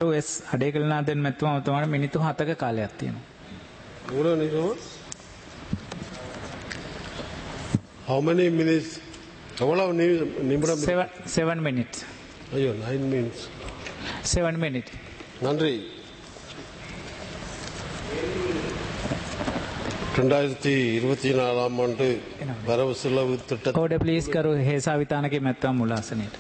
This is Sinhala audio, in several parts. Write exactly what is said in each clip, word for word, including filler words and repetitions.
එස් අඩේකලනාදෙන් මැතිතුමා ඔබතුමාට මිනිත්තු හතක කාලයක් තියෙනවා. How many minutes? எவ்வளவு நிமிடம்? seven seven minutes. ஐயோ nine minutes. seven minutes. நன்றி. இரண்டாயிரத்தி இருபத்தி நாலாம் ஆண்டு வரவு செலவு திட்ட Order please කරු හේසා විතානගේ මැතිතුමා මුල ආසනයට.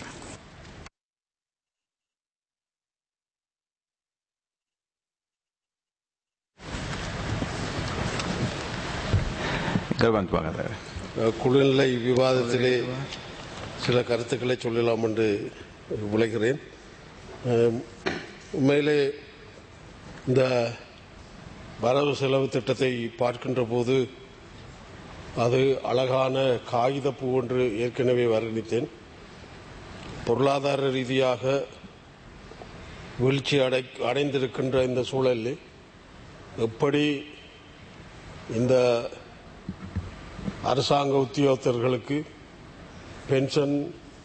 குழுநிலை விவாதத்திலே சில கருத்துக்களை சொல்லலாம் என்று விளைகிறேன். உண்மையிலே இந்த வரவு செலவு திட்டத்தை பார்க்கின்ற போது அது அழகான காகிதப்பூ ஒன்று ஏற்கனவே வர்ணித்தேன். பொருளாதார ரீதியாக வீழ்ச்சி அடை அடைந்திருக்கின்ற இந்த சூழலில் எப்படி இந்த அரசாங்க உத்தியோகத்தர்களுக்கு பென்ஷன்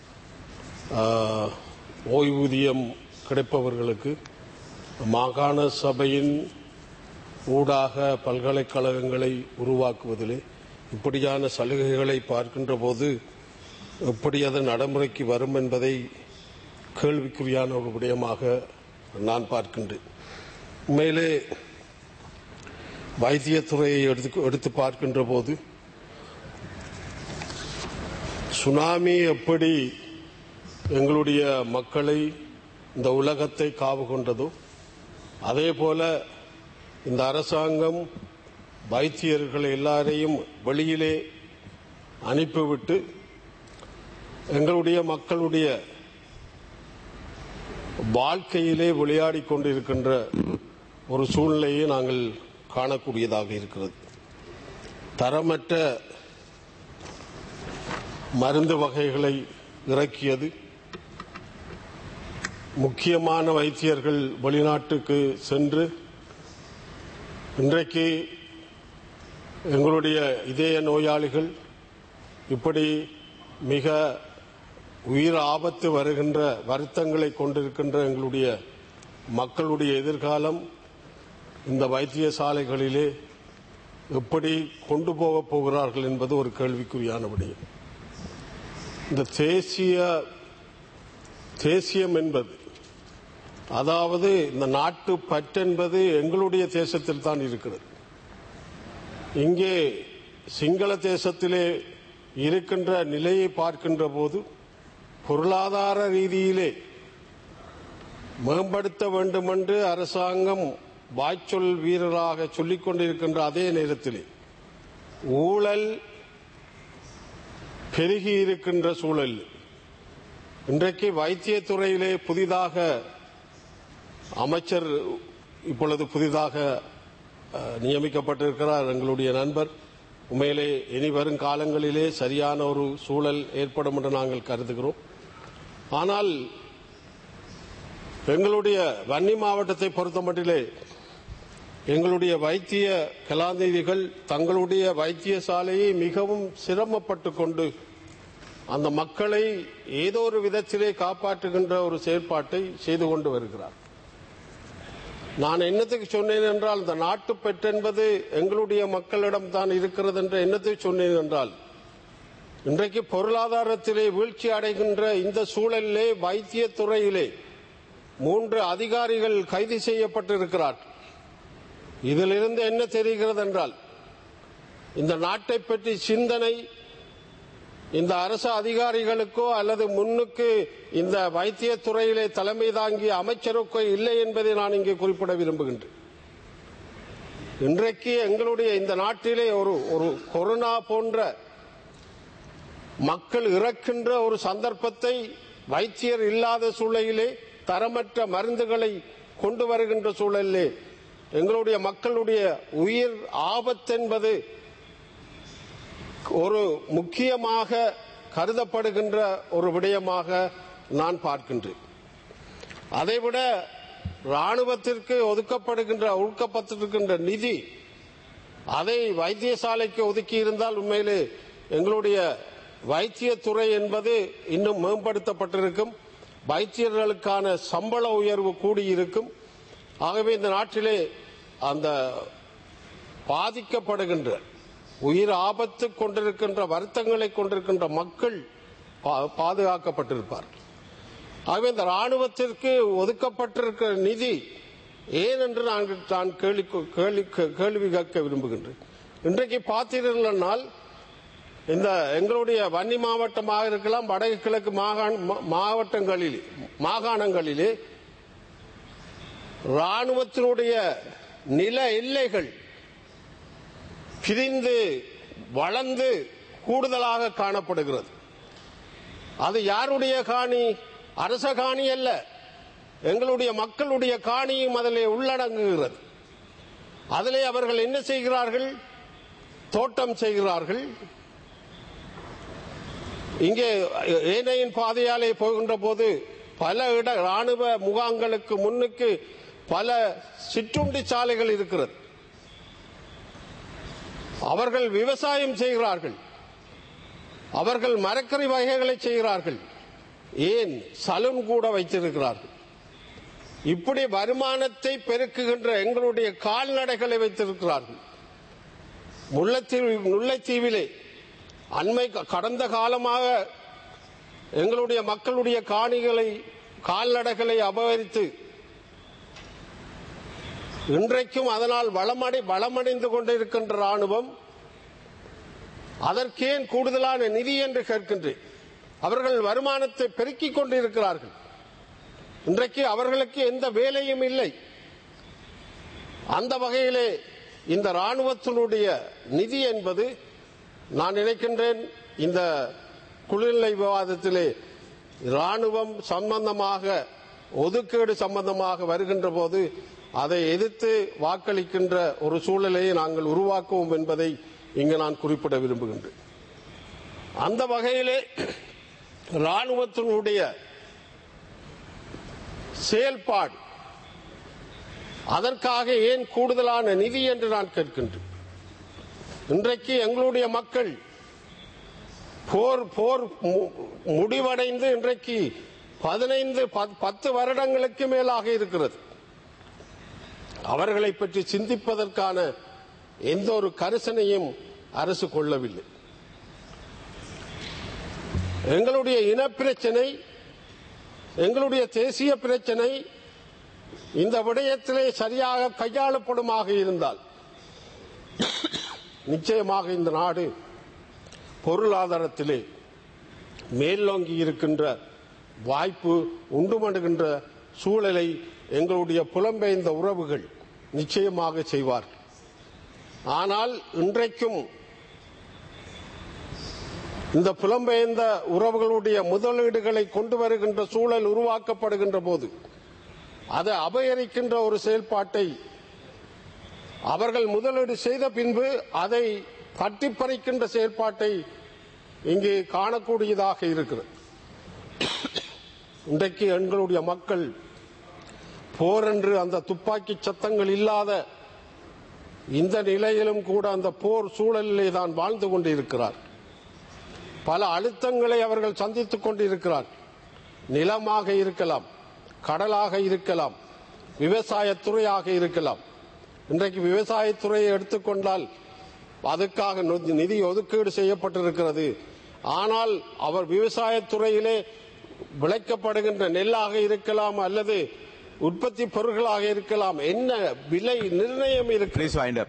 ஓய்வூதியம் கிடைப்பவர்களுக்கு மாகாண சபையின் ஊடாக பல்கலைக்கழகங்களை உருவாக்குவதிலே இப்படியான சலுகைகளை பார்க்கின்ற போது எப்படி அது நடைமுறைக்கு வரும் என்பதை கேள்விக்குறியான ஒரு விடயமாக நான் பார்க்கின்றேன். உண்மையிலே வைத்தியத்துறையை எடுத்து எடுத்து பார்க்கின்ற போது சுனாமி எப்படி எங்களுடைய மக்களை இந்த உலகத்தை காவு கொண்டதோ அதே போல இந்த அரசாங்கம் வைத்தியர்கள் எல்லாரையும் வெளியிலே அனுப்பிவிட்டு எங்களுடைய மக்களுடைய வாழ்க்கையிலே விளையாடி கொண்டிருக்கின்ற ஒரு சூழ்நிலையை நாங்கள் காணக்கூடியதாக இருக்கிறது. தரமற்ற மருந்து வகைகளை இறக்கியது, முக்கியமான வைத்தியர்கள் வெளிநாட்டுக்கு சென்று இன்றைக்கு எங்களுடைய இதய நோயாளிகள் இப்படி மிக உயிர் ஆபத்து வருகின்ற வருத்தங்களை கொண்டிருக்கின்ற எங்களுடைய மக்களுடைய எதிர்காலம் இந்த வைத்தியசாலைகளிலே எப்படி கொண்டு போகப் போகிறார்கள் என்பது ஒரு கேள்விக்குறியான விடயம். இந்த தேசிய தேசியம் என்பது அதாவது இந்த நாட்டு பற்றென்பது எங்களுடைய தேசத்தில் தான் இருக்கிறது. இங்கே சிங்கள தேசத்திலே இருக்கின்ற நிலையை பார்க்கின்ற போது பொருளாதார ரீதியிலே மேம்படுத்த வேண்டும் என்று அரசாங்கம் வாய்ச்சொல் வீரராக சொல்லிக் கொண்டிருக்கின்ற அதே நேரத்திலே ஊழல் பெருகி இருக்கின்ற சூழல் இன்றைக்கு வைத்தியத்துறையிலே புதிதாக அமைச்சர் இப்பொழுது புதிதாக நியமிக்கப்பட்டிருக்கிறார் எங்களுடைய நண்பர். உண்மையிலே இனி வரும் காலங்களிலே சரியான ஒரு சூழல் ஏற்படும் என்று நாங்கள் கருதுகிறோம். ஆனால் எங்களுடைய வன்னி மாவட்டத்தை பொறுத்தமட்டிலே எங்களுடைய வைத்திய கலாநிதிகள் தங்களுடைய வைத்தியசாலையை மிகவும் சிரமப்பட்டு கொண்டு அந்த மக்களை ஏதோ ஒரு விதத்திலே காப்பாற்றுகின்ற ஒரு செயற்பாட்டை செய்து கொண்டு வருகிறார். நான் என்னத்துக்கு சொன்னேன் என்றால் இந்த நாட்டு பெற்றென்பது எங்களுடைய மக்களிடம் தான் இருக்கிறது என்ற எண்ணத்தை சொன்னேன் என்றால் இன்றைக்கு பொருளாதாரத்திலே வீழ்ச்சி அடைகின்ற இந்த சூழலிலே வைத்தியத்துறையிலே மூன்று அதிகாரிகள் கைது செய்யப்பட்டிருக்கிறார். இதிலிருந்து என்ன தெரிகிறது என்றால் இந்த நாட்டை பற்றி சிந்தனை இந்த அரசு அதிகாரிகளுக்கோ அல்லது முன்னுக்கு இந்த வைத்தியத்துறையிலே தலைமை தாங்கிய அமைச்சருக்கோ இல்லை என்பதை நான் இங்கே குறிப்பிட விரும்புகின்றேன். இன்றைக்கு எங்களுடைய இந்த நாட்டிலே ஒரு ஒரு கொரோனா போன்ற மக்கள் இறக்கின்ற ஒரு சந்தர்ப்பத்தை வைத்தியர் இல்லாத சூழலிலே தரமற்ற மருந்துகளை கொண்டு வருகின்ற சூழலிலே எங்களுடைய மக்களுடைய உயிர் ஆபத்து என்பது ஒரு முக்கியமாக கருதப்படுகின்ற ஒரு விடயமாக நான் பார்க்கின்றேன். அதைவிட ராணுவத்திற்கு ஒதுக்கப்படுகின்ற ஒதுக்கப்பட்டிருக்கின்ற நிதி அதை வைத்தியசாலைக்கு ஒதுக்கி இருந்தால் உண்மையிலே எங்களுடைய வைத்தியத்துறை என்பது இன்னும் மேம்படுத்தப்பட்டிருக்கும். வைத்தியர்களுக்கான சம்பள உயர்வு கூடியிருக்கும். ஆகவே இந்த நாட்டிலே அந்த பாதிக்கப்படுகின்ற உயிர் ஆபத்து கொண்டிருக்கின்ற வருத்தங்களை கொண்டிருக்கின்ற மக்கள் பாதுகாக்கப்பட்டிருப்பார்கள். ஆகவே இந்த ராணுவத்திற்கு ஒதுக்கப்பட்டிருக்கிற நிதி ஏன் என்று நான் கேள்வி கேட்க விரும்புகின்றேன். இன்றைக்கு பார்த்தீர்கள், இந்த எங்களுடைய வன்னி மாவட்டமாக இருக்கலாம், வடக்கு கிழக்கு மாவட்டங்களிலே மாகாணங்களிலே ராணுவத்தினுடைய நில எல்லைகள் பிரிந்து வளர்ந்து கூடுதலாக காணப்படுகிறது. அது யாருடைய காணி? அரச காணி அல்ல, எங்களுடைய மக்களுடைய காணியும் அதிலே உள்ளடங்குகிறது. அதிலே அவர்கள் என்ன செய்கிறார்கள்? தோட்டம் செய்கிறார்கள். இங்கே ஏனையின் பாதையாலே போகின்ற போது பல இட ராணுவ முகாம்களுக்கு முன்னுக்கு பல சிற்றுண்டி சாலைகள் இருக்கிறது. அவர்கள் விவசாயம் செய்கிறார்கள், அவர்கள் மரக்கறி வகைகளை செய்கிறார்கள், ஏன் சலூன் கூட வைத்திருக்கிறார்கள். இப்படி வருமானத்தை பெருக்குகின்ற எங்களுடைய கால்நடைகளை வைத்திருக்கிறார்கள். முல்லைத்தீவு முல்லைத்தீவிலே அண்மை கடந்த காலமாக எங்களுடைய மக்களுடைய காணிகளை கால்நடைகளை அபகரித்து இன்றைக்கும் அதனால் வளமடை வளமடைந்து கொண்டிருக்கின்ற ராணுவம் அதற்கேன் கூடுதலான நிதி என்று கேட்கின்றேன். அவர்கள் வருமானத்தை பெருக்கிக் கொண்டிருக்கிறார்கள். இன்றைக்கு அவர்களுக்கு எந்த வேலையும் இல்லை. அந்த வகையிலே இந்த ராணுவத்தினுடைய நிதி என்பது நான் நினைக்கின்றேன் இந்த குளிர்நிலை விவாதத்திலே ராணுவம் சம்பந்தமாக ஒதுக்கீடு சம்பந்தமாக வருகின்ற போது அதை எதிர்த்து வாக்களிக்கின்ற ஒரு சூழலையை நாங்கள் உருவாக்குவோம் என்பதை இங்கு நான் குறிப்பிட விரும்புகின்றேன். அந்த வகையிலே ராணுவத்தினுடைய செயல்பாடு அதற்காக ஏன் கூடுதலான நிதி என்று நான் கேட்கின்றேன். இன்றைக்கு எங்களுடைய மக்கள் போர் போர் முடிவடைந்து இன்றைக்கு பதினைந்து பத்து வருடங்களுக்கு மேலாக இருக்கிறது. அவர்களை பற்றி சிந்திப்பதற்கான எந்த ஒரு கரிசனையும் அரசு கொள்ளவில்லை. எங்களுடைய இன பிரச்சனை, எங்களுடைய தேசிய பிரச்சனை இந்த விடயத்திலே சரியாக கையாளப்படுமாக இருந்தால் நிச்சயமாக இந்த நாடு பொருளாதாரத்திலே மேலோங்கி இருக்கின்ற வாய்ப்பு உண்டுமடுகின்ற சூழலை எங்களுடைய புலம்பெயர்ந்த உறவுகள் நிச்சயமாக செய்வார்கள். ஆனால் இன்றைக்கும் இந்த புலம்பெயர்ந்த உறவுகளுடைய முதலீடுகளை கொண்டு வருகின்ற சூழல் உருவாக்கப்படுகின்ற போது அதை அபகரிக்கின்ற ஒரு செயல்பாட்டை அவர்கள் முதலீடு செய்த பின்பு அதை தட்டி பறிக்கின்ற செயல்பாட்டை இங்கே காணக்கூடியதாக இருக்கிறது. இன்றைக்கு எங்களுடைய மக்கள் போரென்று அந்த துப்பாக்கி சத்தங்கள் இல்லாத இந்த நிலையிலும் கூட அந்த போர் சூழலிலே தான் வாழ்ந்து கொண்டிருக்கிறார். பல அழுத்தங்களை அவர்கள் சந்தித்துக் கொண்டிருக்கிறார். நிலமாக இருக்கலாம், கடலாக இருக்கலாம், விவசாயத்துறையாக இருக்கலாம். இன்றைக்கு விவசாயத்துறையை எடுத்துக்கொண்டால் அதுக்காக நிதி ஒதுக்கீடு செய்யப்பட்டிருக்கிறது. ஆனால் அவர் விவசாயத்துறையிலே விளைக்கப்படுகின்ற நெல்லாக இருக்கலாம் அல்லது உற்பத்தி பொருட்களாக இருக்கலாம், என்ன விலை நிர்ணயம் இருக்கிறது?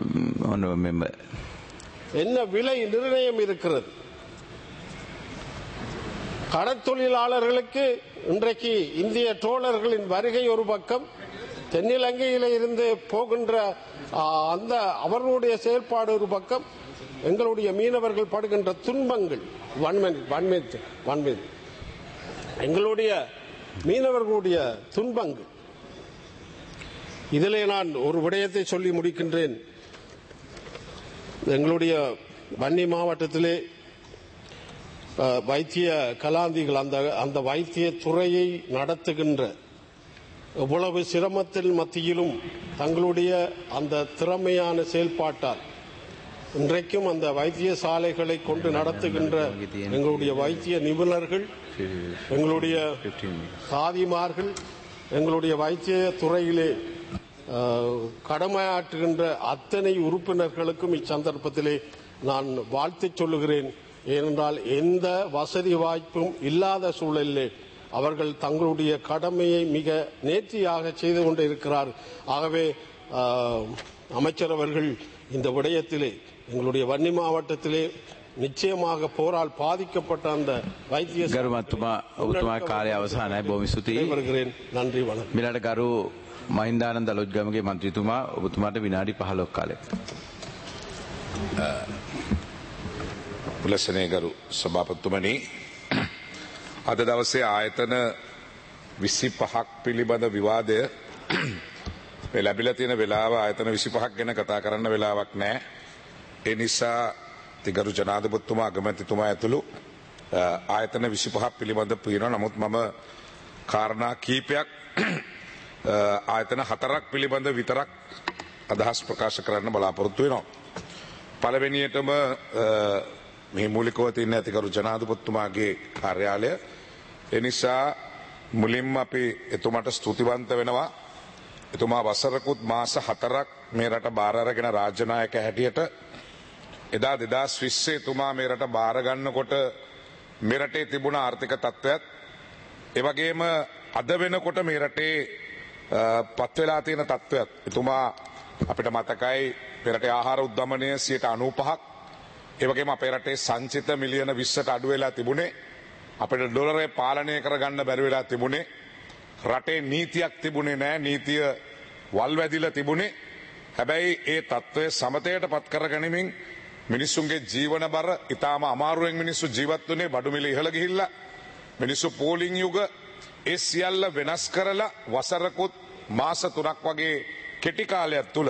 என்ன விலை நிர்ணயம் இருக்கிறது? கடற்தொழிலாளர்களுக்கு இன்றைக்கு இந்திய ட்ரோலர்களின் வருகை ஒரு பக்கம், தென்னிலங்கையில இருந்து போகின்ற அந்த அவர்களுடைய செயல்பாடு ஒரு பக்கம், எங்களுடைய மீனவர்கள் படுகின்ற துன்பங்கள் எங்களுடைய மீனவர்களுடைய துன்பங்கள். இதிலே நான் ஒரு விடயத்தை சொல்லி முடிக்கின்றேன். எங்களுடைய வன்னி மாவட்டத்திலே வைத்திய கலாந்திகள் அந்த அந்த வைத்திய துறையை நடத்துகின்ற எவ்வளவு சிரமத்தில் மத்தியிலும் தங்களுடைய அந்த திறமையான செயல்பாட்டால் இன்றைக்கும் அந்த வைத்தியசாலைகளை கொண்டு நடத்துகின்ற எங்களுடைய வைத்திய நிபுணர்கள், எங்களுடைய தாதிமார்கள், எங்களுடைய வைத்திய துறையிலே கடமையாற்றுகின்ற அத்தனை உறுப்பினர்களுக்கும் இச்சந்தர்ப்பத்திலே நான் வாழ்த்து சொல்லுகிறேன். ஏனென்றால் எந்த வசதி வாய்ப்பும் இல்லாத சூழலிலே அவர்கள் தங்களுடைய கடமையை மிக நேர்த்தியாக செய்து கொண்டு இருக்கிறார். ஆகவே அமைச்சர் அவர்கள் இந்த விடயத்திலே எங்களுடைய வன்னி மாவட்டத்திலே நிச்சயமாக போரால் பாதிக்கப்பட்ட அந்த வைத்திய வருகிறேன். நன்றி, வணக்கம். මිලට ගරු මහින්දානන්ද අලුත්ගමගේ මන්ත්‍රීතුමා, ඔබතුමාට විනාඩි පහළොවක් කාලයක්. පුලසනේ ගරු සභාපතිතුමනි, අද දවසේ ආයතන විසිපහක් පිළිබඳ විවාදය ලැබිලා තියෙන වෙලාව ආයතන විසිපහක් ගැන කතා කරන්න වෙලාවක් නැහැ. ඒ නිසා ගරු ජනාධිපතිතුමා, අගමැතිතුමා ඇතුළු ආයතන විසිපහක් පිළිබඳ පිළිනවා. නමුත් මම කාරණා කීපයක් ආයතන හතරක් පිළිබඳ විතරක් අදහස් ප්‍රකාශ කරන්න බලාපොරොත්තු වෙනවා. පළවෙනියටම මේ මූලිකව තියෙන ඇතිකරු ජනාධිපතිතුමාගේ කාර්යාලය. ඒ නිසා මුලින්ම අපි එතුමාට ස්තුතිවන්ත වෙනවා. එතුමා වසරකුත් මාස හතරක් මේ රට බාර අරගෙන රාජ්‍ය නායක හැටියට එදා දෙදහස් විස්සේ එතුමා මේ රට බාර ගන්නකොට මේ රටේ තිබුණ ආර්ථික තත්ත්වයත් ඒ වගේම අද වෙනකොට මේ රටේ පත් වෙලා තියෙන තත්ත්වයත් එතුමා අපිට මතකයි. මේ රටේ ආහාර උද්දමනය සියයට අනූපහක්. ඒ වගේම අපේ රටේ සංචිත මිලියන විස්සට අඩු වෙලා තිබුණේ. අපිට ඩොලරේ පාලනය කරගන්න බැරි වෙලා තිබුණේ. රටේ නීතියක් තිබුණේ නැහැ. නීතිය වල් වැදිලා තිබුණේ. හැබැයි ඒ තත්ත්වය සමතයට පත් කරගනිමින් මිනිස්සුන්ගේ ජීවන බර ඉතාම අමාරුවෙන් මිනිස්සු ජීවත් වුණේ. බඩු මිල ඉහළ ගිහිල්ලා මිනිස්සු පෝලිං යුග ඒ සියල්ල වෙනස් කරලා වසරකුත් මාස තුනක් වගේ කෙටි කාලයක් තුල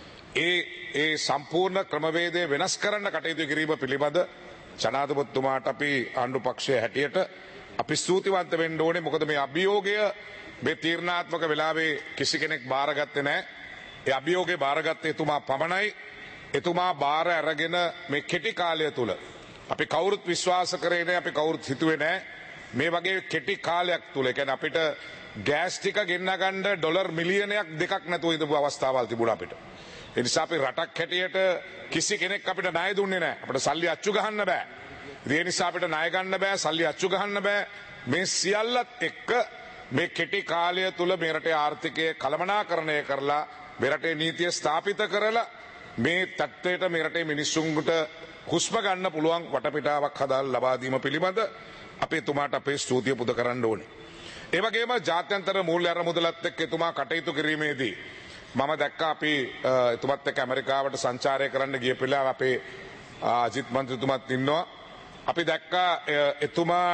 ඒ ඒ සම්පූර්ණ ක්‍රමවේදය වෙනස් කරන්න කටයුතු කිරීම පිළිබඳ ජනාධිපතිතුමාට අපි ආණ්ඩු පක්ෂයේ හැටියට අපි ස්තුතිවන්ත වෙන්න ඕනේ. මොකද මේ අභියෝගය මේ තීරණාත්මක වෙලාවේ කිසි කෙනෙක් බාරගත්තේ නැහැ. ඒ අභියෝගේ බාරගත්තේ එතුමා පමණයි. එතුමා බාර අරගෙන මේ කෙටි කාලය තුල අපි කවුරුත් විශ්වාස කරේ නැහැ, අපි කවුරුත් හිතුවේ නැහැ මේ වගේ කෙටි කාලයක් තුල. ඒ කියන්නේ අපිට ගෑස් ටික ගෙන්න ගන්න ඩොලර් මිලියනයක් දෙකක් නැතුව ඉඳපු අවස්ථාවල් තිබුණා අපිට. ඒ නිසා අපි රටක් හැටියට කිසි කෙනෙක් අපිට ණය දුන්නේ නැහැ. අපිට සල්ලි අච්චු ගහන්න බෑ. ඒ නිසා අපිට ණය ගන්න බෑ, සල්ලි අච්චු ගහන්න බෑ. මේ සියල්ලත් එක්ක මේ කෙටි කාලය තුල මේ රටේ ආර්ථිකය කළමනාකරණය කරලා මේ රටේ නීතිය ස්ථාපිත කරලා මේ තත්ත්වයට මේ රටේ මිනිස්සුන්ට හුස්ම ගන්න පුළුවන් වටපිටාවක් හදාලා ලබා දීම පිළිබඳ අපි එතුමාට අපේ ස්තුතිය පුද කරන්න ඕනේ. ඒ වගේම ජාත්‍යන්තර මූල්‍ය අරමුදලත් එක්ක එතුමා කටයුතු කිරීමේදී මම දැක්කා අපි එතුමත් එක්ක ඇමරිකාවට සංචාරය කරන්න ගිය පිළා අපේ අජිත් මන්ත්‍රීතුමත් ඉන්නවා. අපි දැක්කා එතුමා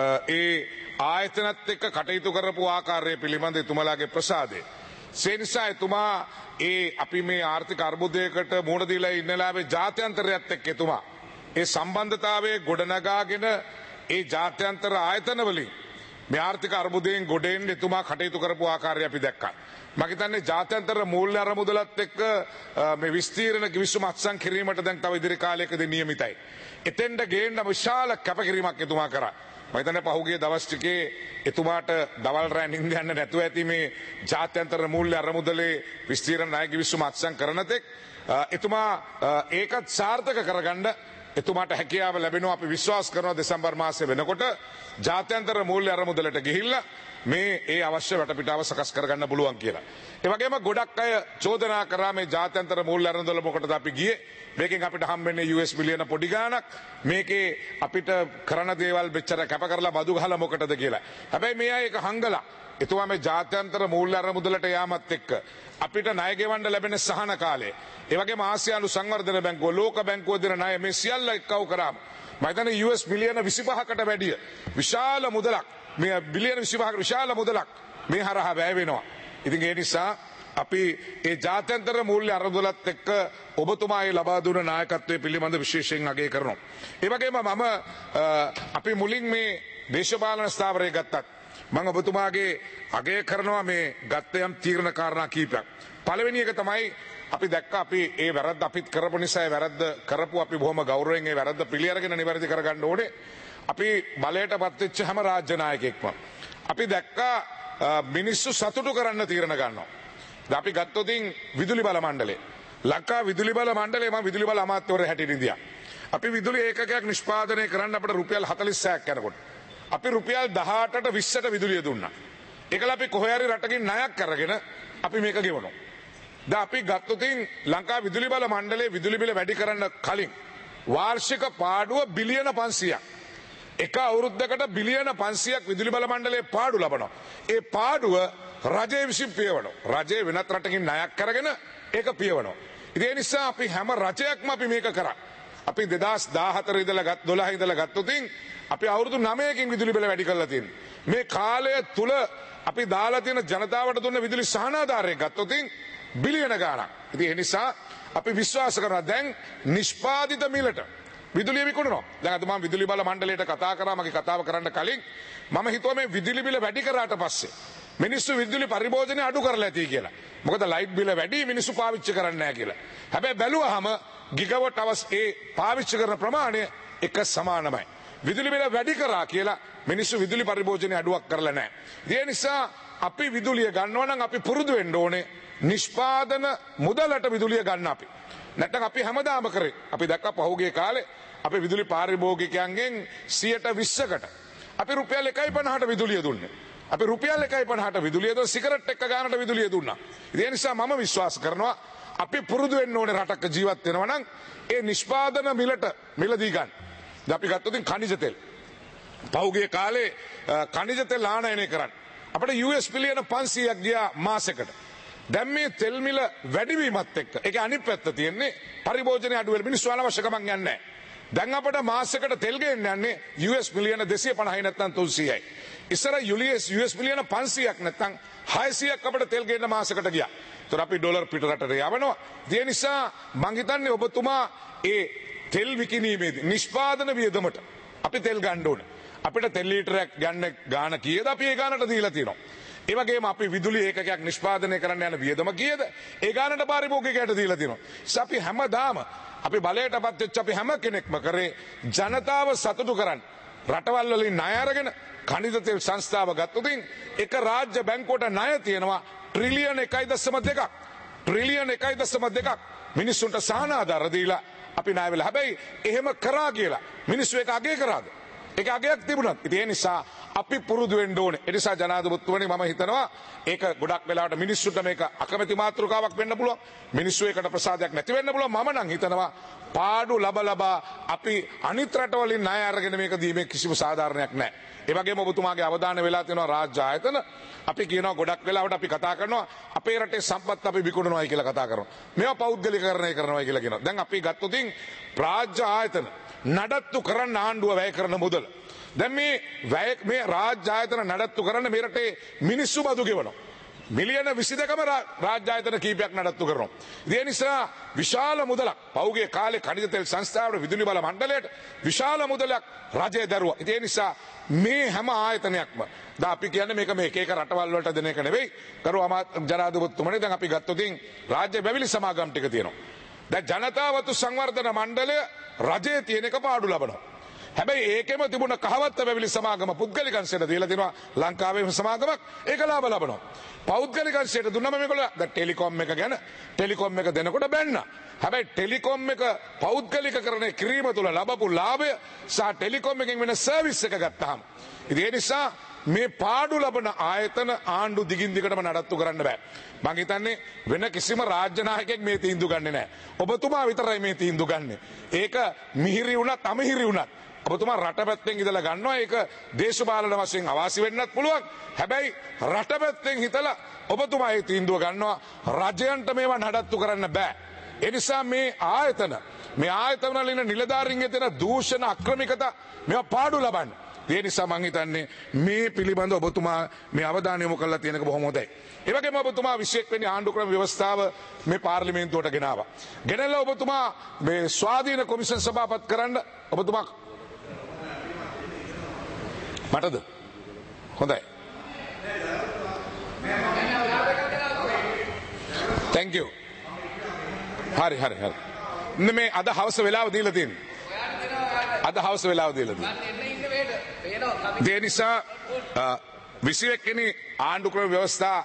ඒ ආයතනත් එක්ක කටයුතු කරපු ආකාරය පිළිබඳ එතුමාලාගේ ප්‍රසාදය. ඒ නිසා එතුමා ඒ අපි මේ ආර්ථික අර්බුදයකට මුහුණ දීලා ඉන්න ලාවේ ජාත්‍යන්තරයත් එක්ක එතුමා ඒ සම්බන්ධතාවයේ ගොඩනගාගෙන ඒ ජාත්‍යන්තර ආයතන වලින් මේ ආර්ථික අර්බුදයෙන් ගොඩ එන්න එතුමා කටයුතු කරපු ආකාරය අපි දැක්කා. මම හිතන්නේ ජාත්‍යන්තර මූල්‍ය අරමුදලත් එක්ක මේ විස්තීර්ණ කිවිසුම අත්සන් කිරීමට දැන් තව ඉදිරි කාලයකදී නියමිතයි. එතෙන්ට ගේන්න විශාල කැපකිරීමක් එතුමා කරා. මම හිතන්නේ පහුගිය දවස් ටිකේ එතුමාට දවල් රෑ නිින්ද යන්න නැතුව ඇති මේ ජාත්‍යන්තර මූල්‍ය අරමුදලේ විස්තීර්ණ ණය කිවිසුම අත්සන් කරන තෙක් එතුමා ඒකත් සාර්ථක කරගන්න එතුමාට හැකියාව ලැබෙනවා. අපි විශ්වාස කරනවා දෙසැම්බර් මාසයේ වෙනකොට ජාත්‍යන්තර මූල්‍ය අරමුදලට ගිහිල්ලා මේ ඒ අවශ්‍ය වටපිටාව සකස් කරගන්න පුළුවන් කියලා. ඒ වගේම ගොඩක් අය චෝදනා කරා මේ ජාත්‍යන්තර මූල්‍ය අරමුදල මොකටද අපි ගියේ? මේකෙන් අපිට හම්බෙන්නේ යූ එස් බිලියන පොඩි ගාණක්. මේකේ අපිට කරන දේවල් මෙච්චර කැප කරලා බදු ගහලා මොකටද කියලා. හැබැයි මේ අය ඒක හංගලා එතුමා මේ ජාත්‍යන්තර මූල්‍ය අරමුදලට යාමත් එක්ක අපිට ණය ගෙවන්න ලැබෙන සහන කාලය, ඒ වගේම ආසියානු සංවර්ධන බැංකුව, ලෝක බැංකුව දෙන ණය මේ සියල්ල එක්කව කරාම මම හිතන්නේ යූ එස් බිලියන විසිපහකට වැඩිය විශාල මුදලක්, මේ බිලියන විසිපහකට විශාල මුදලක් මේ හරහා වැය වෙනවා. ඉතින් ඒ නිසා අපි ඒ ජාත්‍යන්තර මූල්‍ය අරමුදලත් එක්ක ඔබතුමාගේ ලබා දුන නායකත්වයේ පිළිබඳ විශේෂයෙන් අගය කරනවා. ඒ වගේම මම අපි මුලින් මේ දේශපාලන ස්ථාවරය ගත්තත් මම ඔබතුමාගේ අගය කරනවා මේ ගත්ත යම් තීරණ කාරණා කීපයක්. පළවෙනි එක තමයි අපි දැක්ක අපි ඒ වැරද්ද අපිත් කරපු නිසා ඒ වැරද්ද කරපු අපි බොහොම ගෞරවයෙන් ඒ වැරද්ද පිළි අරගෙන නිවැරදි කරගන්න ඕනේ. අපි බලයටපත් වෙච්ච හැම රාජ්‍ය නායකයෙක්ම අපි දැක්කා මිනිස්සු සතුටු කරන්න තීරණ ගන්නවා. දැන් අපි ගත්තොත් විදුලි බල මණ්ඩලය ලංකා විදුලි බල මණ්ඩලය මම විදුලි බල අමාත්‍යවරයා හැටියට ඉඳියා. අපි විදුලි ඒකකයක් නිෂ්පාදනය කරන්න අපිට රුපියල් හතළිසයක් යනකොට අපි රුපියල් දහඅටට විස්සට විදුලිය දුන්නා. ඒකල අපි කොහේ හරි රටකින් ණයක් අරගෙන අපි මේක ගෙවනවා. දැන් අපි ගත්තොත් ලංකා විදුලි බල මණ්ඩලයේ විදුලි බිල වැඩි කරන්න කලින් වාර්ෂික පාඩුව බිලියන පන්සියයක්. එක අවුරුද්දකට බිලියන පන්සියයක් විදුලි බල මණ්ඩලයේ පාඩු ලබනවා. ඒ පාඩුව රජය විසින් පියවනවා. රජය වෙනත් රටකින් ණයක් අරගෙන ඒක පියවනවා. ඒ නිසා අපි හැම රජයක්ම අපි මේක කරා. අපි දෙදහස් දාහතර ඉඳලා ගත් දොළහ ඉඳලා ගත්තොත් අපි අවුරුදු නවයකින් විදුලි බිල වැඩි කරලා තියෙනවා. මේ කාලය තුල අපි දාලා තියෙන ජනතාවට දුන්න විදුලි සහනාධාරය ගත්තොත් බිලියන ගාණක්. ඉතින් ඒ නිසා අපි විශ්වාස කරනවා දැන් නිෂ්පාදිත මිලට විදුලිය විකුණනවා. දැන් අද මම විදුලි බල මණ්ඩලයට කතා කරා මගේ කතාව කරන්න කලින් මම හිතුවා මේ විදුලි බිල වැඩි කරාට පස්සේ මිනිස්සු විදුලි පරිභෝජනය අඩු කරලා ඇති කියලා. මොකද ලයිට් බිල වැඩි මිනිස්සු පාවිච්චි කරන්නේ නැහැ කියලා. හැබැයි බැලුවාම ගිගවොට් අවස් ඒ පාවිච්චි කරන ප්‍රමාණය එක සමානමයි. විදුලි බිල වැඩි කරා කියලා මිනිස්සු විදුලි පරිභෝජනය අඩුවක් කරලා නැහැ. ඒ නිසා අපි විදුලිය ගන්නවා නම් අපි පුරුදු වෙන්න ඕනේ නිෂ්පාදන මුදලට විදුලිය ගන්න අපි. නැත්නම් අපි හැමදාම කරේ. අපි දැක්කා පහුගිය කාලේ අපේ විදුලි පාරිභෝගිකයන්ගෙන් සියයට විස්සකට අපි රුපියල් එකයි පනහට විදුලිය දුන්නේ. අපි රුපියල් එකයි පනහට විදුලිය දුන්නා සිගරට් එක ගානට විදුලිය දුන්නා. ඒ නිසා මම විශ්වාස කරනවා අපි පුරුදු වෙන්න ඕනේ රටක ජීවත් වෙනවා නම් ඒ නිෂ්පාදන මිලට මිලදී ගන්න. දැන් අපි ගත්තොත් ඛනිජ තෙල්. පහුගිය කාලේ ඛනිජ තෙල් ආනයනය කරන්න අපිට යූ එස් බිලියන පන්සීයක් ගියා මාසෙකට. දැන් මේ තෙල් මිල වැඩිවීමත් එක්ක ඒකේ අනිත් පැත්ත තියෙන්නේ පරිභෝජනය අඩු වෙන මිනිස්සු අනවශ්‍ය කමක් යන්නේ නැහැ. දැන් අපිට මාසෙකට තෙල් ගේන්න යන්නේ යූ එස් මිලියන දෙසිය පනහයි නැත්නම් තුන්සීයයි. ඉස්සර යූ එස් මිලියන පන්සීයක් නැත්නම් හයසීයක් අපිට තෙල් ගේන්න මාසෙකට ගියා. ඒතර අපි ඩොලර් පිට රටට යවනවා. ඒ නිසා මං හිතන්නේ ඔබතුමා ඒ තෙල් විකිණීමේදී නිෂ්පාදන වියදමට අපි තෙල් ගන්න ඕනේ. අපිට තෙල් ලීටරයක් ගන්න ගාන කීයද අපි ඒ ගානට දීලා තියෙනවා. ඒ වගේම අපි විදුලි ඒකකයක් නිෂ්පාදනය කරන්න යන වියදම කීයද ඒ ගානට පාරිභෝගිකයට දීලා තියෙනවා. ඒස අපි හැමදාම අපි බලයටපත් වෙච්ච අපි හැම කෙනෙක්ම කරේ ජනතාව සතුටු කරන්න රටවල් වලින් ණය අරගෙන ඛනිජ තෙල් සංස්ථාව ගත්තොත් එක රාජ්‍ය බැංකුවට ණය තියෙනවා ට්‍රිලියන එකයි දශම දෙකක් ට්‍රිලියන එකයි දශම දෙකක් මිනිස්සුන්ට සහනාධාර දීලා අපි ණය වෙලා. හැබැයි එහෙම කරා කියලා මිනිස්සු ඒක අගය කරාද? ඒක අගයක් තිබුණත්. ඉතින් ඒ නිසා අපි පුරුදු වෙන්න ඕනේ. ඒ නිසා ජනාධිපතිතුමනි මම හිතනවා ඒක ගොඩක් වෙලාවට මිනිස්සුන්ට මේක අකමැති මාතෘකාවක් වෙන්න පුළුවන්. මිනිස්සු ඒකට ප්‍රසාදයක් නැති වෙන්න පුළුවන්. මම නම් හිතනවා පාඩු ලබ ලබා අපි අනිත් රටවලින් ණය අරගෙන මේක දීමේ කිසිම සාධාරණයක් නැහැ. ඒ වගේම ඔබතුමාගේ අවධානය වෙලා තියෙනවා රාජ්‍ය ආයතන අපි කියනවා ගොඩක් වෙලාවට අපි කතා කරනවා අපේ රටේ සම්පත් අපි විකුණනවායි කියලා කතා කරනවා. මේවා පෞද්ගලිකකරණය කරනවායි කියලා කියනවා. දැන් අපි ගත්තොත් රාජ්‍ය ආයතන නඩත්තු කරන්න ආණ්ඩුව වැය කරන මුදල දැන් මේ වැය මේ රාජ්‍ය ආයතන නඩත්තු කරන්න මේ රටේ මිනිස්සු බදු ගෙවනවා. මිලියන විසි දෙකම රාජ්‍ය ආයතන කීපයක් නඩත්තු කරනවා. ඒ නිසා විශාල මුදලක් පෞගේ කාලේ ඛනිජ තෙල් සංස්ථාවට විදුලි බල මණ්ඩලයට විශාල මුදලක් රජය දරුවා. ඒ නිසා මේ හැම ආයතනයක්ම දැන් අපි කියන්නේ මේක මේ එක එක රටවල් වලට දෙන එක නෙවෙයි. කරු ජනාධිපතිතුමනි දැන් අපි ගත්තොත් රාජ්‍ය බැවිලි සමාගම් ටික තියෙනවා. දැන් ජනතා වතු සංවර්ධන මණ්ඩලය රජයේ තියෙන එක පාඩු ලබනවා. හැබැයි ඒකෙම තිබුණ කහවත්ත බැවිලි සමාගම පුද්ගලිකංශයට දීලා තියෙනවා ලංකාවේම සමාගමක් ඒක ලාභ ලබනවා. පෞද්ගලිකංශයට දුන්නම මේගොල්ලෝ දැන් ටෙලිකොම් එක ගැන ටෙලිකොම් එක දෙනකොට බැන්නා. හැබැයි ටෙලිකොම් එක පෞද්ගලිකකරණය කිරීම තුළ ලබපු ලාභය සහ ටෙලිකොම් එකෙන් වෙන සර්විස් එක ගත්තාම ඉතින් ඒ නිසා මේ පාඩු ලබන ආයතන ආණ්ඩු දිගින් දිගටම නඩත්තු කරන්න බෑ. මං හිතන්නේ වෙන කිසිම රාජ්‍ය නායකයෙක් මේ තීන්දුව ගන්නෙ නෑ. ඔබතුමා විතරයි මේ තීන්දුව ගන්නෙ. ඒක මිහිරි වුණත් අමිහිරි වුණත් ඔබතුමා රට පැත්තෙන් ඉඳලා ගන්නවා. ඒක දේශපාලන වශයෙන් අවාසි වෙන්නත් පුළුවන්. හැබැයි රට පැත්තෙන් හිතලා ඔබතුමා මේ තීන්දුව ගන්නවා. රජයන්ට මේවා නඩත්තු කරන්න බෑ. ඒ නිසා මේ ආයතන මේ ආයතන වලින් නිලධාරීන්ගේ තියෙන දූෂණ අක්‍රමිකතා මේවා පාඩු ලබන්න. ඒ නිසා මං හිතන්නේ මේ පිළිබඳව ඔබතුමා මේ අවධානය යොමු කරලා තියෙනක බොහොම හොඳයි. ඒ වගේම ඔබතුමා විශේෂ වෙන්නේ ආණ්ඩු ක්‍රම ව්‍යවස්ථාව මේ පාර්ලිමේන්තුවට ගෙනාවා. ගෙනල්ලා ඔබතුමා මේ ස්වාධීන කොමිෂන් සභාපත් කරන්න ඔබතුමා මටද හොඳයි. thank you. හරි හරි හරි. මේ අද හවස වෙලාව දීලා තියෙන්නේ. අද හවස වෙලාව දීලා තියෙන්නේ. ඒ නිසා විසිඑක් වෙනි ආණ්ඩු ක්‍රම ව්‍යවස්ථා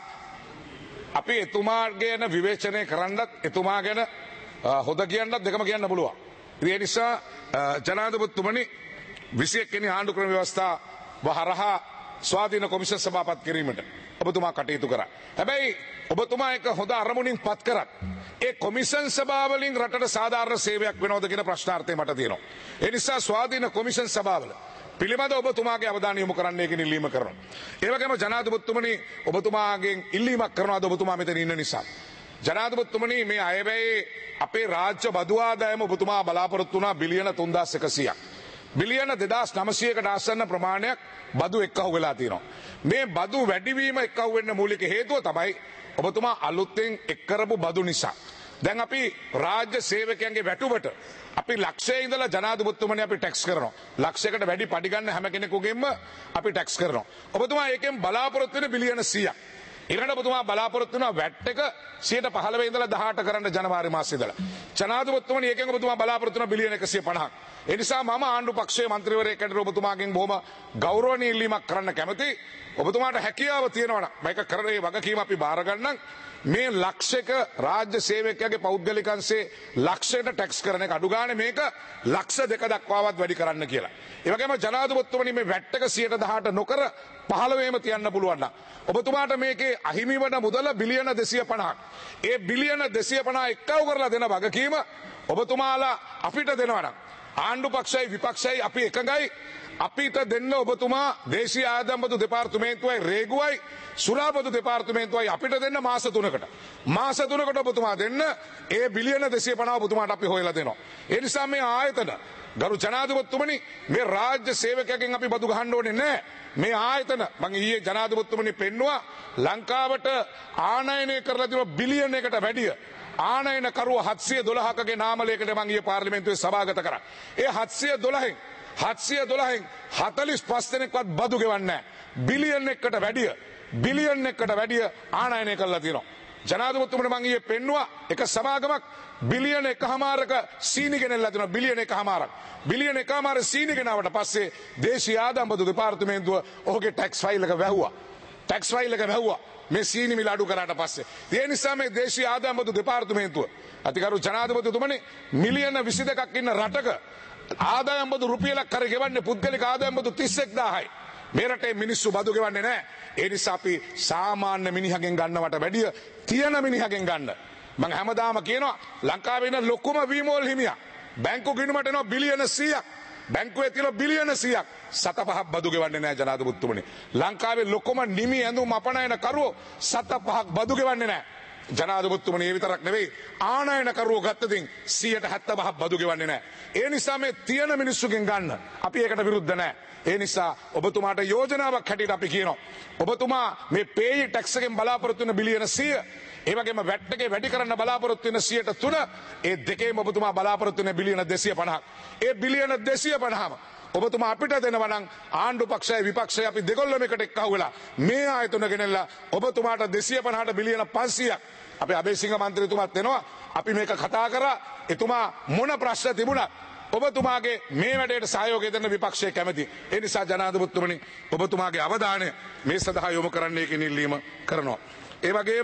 අපි එතුමා ගැන විවේචනය කරන්නත් එතුමා ගැන හොද කියන්නත් දෙකම කියන්න පුළුවන්. ඒ නිසා ජනාධිපතිතුමනි විසිඑක් වෙනි ආණ්ඩු ක්‍රම ව්‍යවස්ථා වහරහා ස්වාධීන කොමිෂන් සභාපත් කිරීමට ඔබතුමා කටයුතු කරා. හැබැයි ඔබතුමා එක හොඳ අරමුණින් පත් කරත් ඒ කොමිෂන් සභාවලින් රටට සාධාරණ සේවයක් වෙනවද කියන ප්‍රශ්නාර්ථය මට තියෙනවා. ඒ නිසා ස්වාධීන කොමිෂන් සභාවල පිළිබඳ ඔබතුමාගේ අවධානය යොමු කරන්නයි කියන ඉල්ලීම කරනවා. ඒ වගේම ජනාධිපතිතුමනි ඔබතුමාගෙන් ඉල්ලීමක් කරනවාද ඔබතුමා මෙතන ඉන්න නිසා. ජනාධිපතිතුමනි මේ අයවැයේ අපේ රාජ්‍ය බදු ආදායම ඔබතුමා බලාපොරොත්තු වුණා බිලියන තුන්දාස් එකසීයක්. බිලියන දෙදාස් නවසීයකට ආසන්න ප්‍රමාණයක් බදු එක්කහු වෙලා තියෙනවා. මේ බදු වැඩිවීම එක්කහු වෙන්න මූලික හේතුව තමයි ඔබතුමා අලුතෙන් එක් කරපු බදු නිසා. දැන් අපි රාජ්‍ය සේවකයන්ගේ වැටුපට අපි ලක්ෂයේ ඉඳලා ජනාධිපතිතුමනි අපි ටැක්ස් කරනවා. ලක්ෂයකට වැඩි පඩි ගන්න හැම කෙනෙකුගෙන්ම අපි ටැක්ස් කරනවා. ඔබතුමා ඒකෙන් බලාපොරොත්තු වෙන බිලියන සීයක්. ඊළඟට ඔබතුමා බලාපොරොත්තු වෙනවා වැට් එක සියයට පහළොව ඉඳලා දහඅට කරන්න ජනවාරි මාසයේ ඉඳලා. ජනාධිපතිතුමනි ඒකෙන් ඔබතුමා බලාපොරොත්තු වෙන බිලියන එකසිය පනහක්. ඒ නිසා මම ආණ්ඩු පක්ෂයේ මන්ත්‍රීවරයෙක් හැටියට ඔබතුමාගෙන් බොහොම ගෞරවනීය ඉල්ලීමක් කරන්න කැමතියි. ඔබතුමාට හැකියාව තියෙනවා නම් මේක කරේ වගකීම අපි බාර ගන්නම්. මේ ලක්ෂයක රාජ්‍ය සේවකයාගේ පෞද්ගලික අංශේ ලක්ෂයට ටැක්ස් කරන එක අඩු ගානේ මේක ලක්ෂ දෙක දක්වාවත් වැඩි කරන්න කියලා. ඒ වගේම ජනාධිපතිතුමනි මේ වැට් එක සියයට දහඅට නොකර පහළොවේම තියන්න පුළුවන් නම් ඔබතුමාට මේකේ අහිමි වන මුදල බිලියන දෙසිය පනහක්. ඒ බිලියන දෙසිය පනහ එක්කව කරලා දෙන වගකීම ඔබතුමාලා අපිට දෙනවා නම් ආණ්ඩු පක්ෂයි විපක්ෂයි අපි එකඟයි. අපිට දෙන්න ඔබතුමා දේශීය ආදායම්බදු දෙපාර්තමේන්තුවයි රේගුවයි සුරාබදු දෙපාර්තමේන්තුවයි අපිට දෙන්න මාස තුනකට. මාස තුනකට ඔබතුමා දෙන්න ඒ බිලියන දෙසිය පනහ ඔබතුමාට අපි හොයලා දෙනවා. ඒ නිසා මේ ආයතන ගරු ජනාධිපතිතුමනි මේ රාජ්‍ය සේවකයන්ගෙන් අපි බදු ගහන්න ඕනේ නැහැ. මේ ආයතන මම ඊයේ ජනාධිපතිතුමනි පෙන්නුවා ලංකාවට ආනයනය කරලා තියෙන බිලියන එකට වැඩිය ආනයන කරුව හත්සිය දොළහකගේ නාමලයකට මම ඊයේ පාර්ලිමේන්තුවේ සභාගත කරා. ඒ හත්සිය දොළහෙන් හත්සිය දොළහෙන් හතළිස් පහ දෙනෙක්වත් බදු ගෙවන්නේ නැහැ. බිලියන එකකට වැඩිය බිලියන එකකට වැඩිය ආනයනය කරලා තියෙනවා. ජනාධිපතිතුමනි මම ඊයේ පෙන්නුවා එක සමාගමක් බිලියන එකමාරක සීනි ගෙනල්ලා තියෙනවා. බිලියන එකමාරක් බිලියන එකමාරක සීනි ගෙනාවට පස්සේ දේශීය ආදායම්බදු දෙපාර්තමේන්තුව ඔහුගේ ටැක්ස් ෆයිල් එක වැහුවා. ටැක්ස් ෆයිල් එක වැහුවා. මේ සීනි මිල අඩු කරාට පස්සේ ඒ නිසා මේ දේශීය ආදායම්බදු දෙපාර්තමේන්තුව අතිගරු ජනාධිපතිතුමනි මිලියන විසි දෙකක් ඉන්න රටක ආදායම්බදු රුපියලක් කර ගෙවන්නේ පුද්ගලික ආදායම්බදු තිස් එක්දාහයි. මේ රටේ මිනිස්සු බදු ගෙවන්නේ නැහැ. ඒ නිසා අපි සාමාන්‍ය මිනිහගෙන් ගන්නවට වැඩිය තියෙන මිනිහගෙන් ගන්න. මම හැමදාම කියනවා ලංකාවේ ඉන්න ලොකුම වීමෝල් හිමියා බැංකු ගිණුමට එනවා බිලියන සීයක්. බැංකුවේ තියෙන බිලියන සීයක් සත පහක් බදු ගෙවන්නේ නැහැ ජනාධිපතිතුමනි. ලංකාවේ ලොකුම නිමි ඇඳුම් අපනයන කරුවෝ සත පහක් බදු ගෙවන්නේ නැහැ. ජනාධිපතිතුමනි ඒ විතරක් නෙවෙයි ආනයන කරුවෝ ගත්තදින් සියයට හැත්තෑ පහක් බදු ගෙවන්නේ නැහැ. ඒ නිසා මේ තියෙන මිනිස්සුගෙන් ගන්න අපි ඒකට විරුද්ධ නැහැ. ඒ නිසා ඔබතුමාට යෝජනාවක් හැටියට අපි කියනවා ඔබතුමා මේ පේයි ටැක්ස් එකෙන් බලාපොරොත්තු වෙන බිලියන සීය ඒ වගේම වැට් එකේ වැඩි කරන්න බලාපොරොත්තු වෙන සියයට තුන ඒ දෙකේම ඔබතුමා බලාපොරොත්තු වෙන බිලියන දෙසිය පනහක්. ඒ බිලියන දෙසිය පනහම ඔබතුමා අපිට දෙනවා නම් ආණ්ඩු පක්ෂය විපක්ෂය අපි දෙකොල්ලම එකට එක්කහු වෙලා මේ ආයතන ගෙනල්ලා ඔබතුමාට දෙසිය පනහට බිලියන පන්සීයක් අපි අබේසිංහ මන්ත්‍රීතුමාත් දෙනවා. අපි මේක කතා කරා එතුමා මොන ප්‍රශ්න තිබුණත් ඔබතුමාගේ මේ වැඩේට සහයෝගය දෙන්න විපක්ෂය කැමති. ඒ නිසා ජනාධිපතිතුමනි ඔබතුමාගේ අවධානය මේ සඳහා යොමු කරන්නයි කියන ඉල්ලීම කරනවා. ඒ වගේම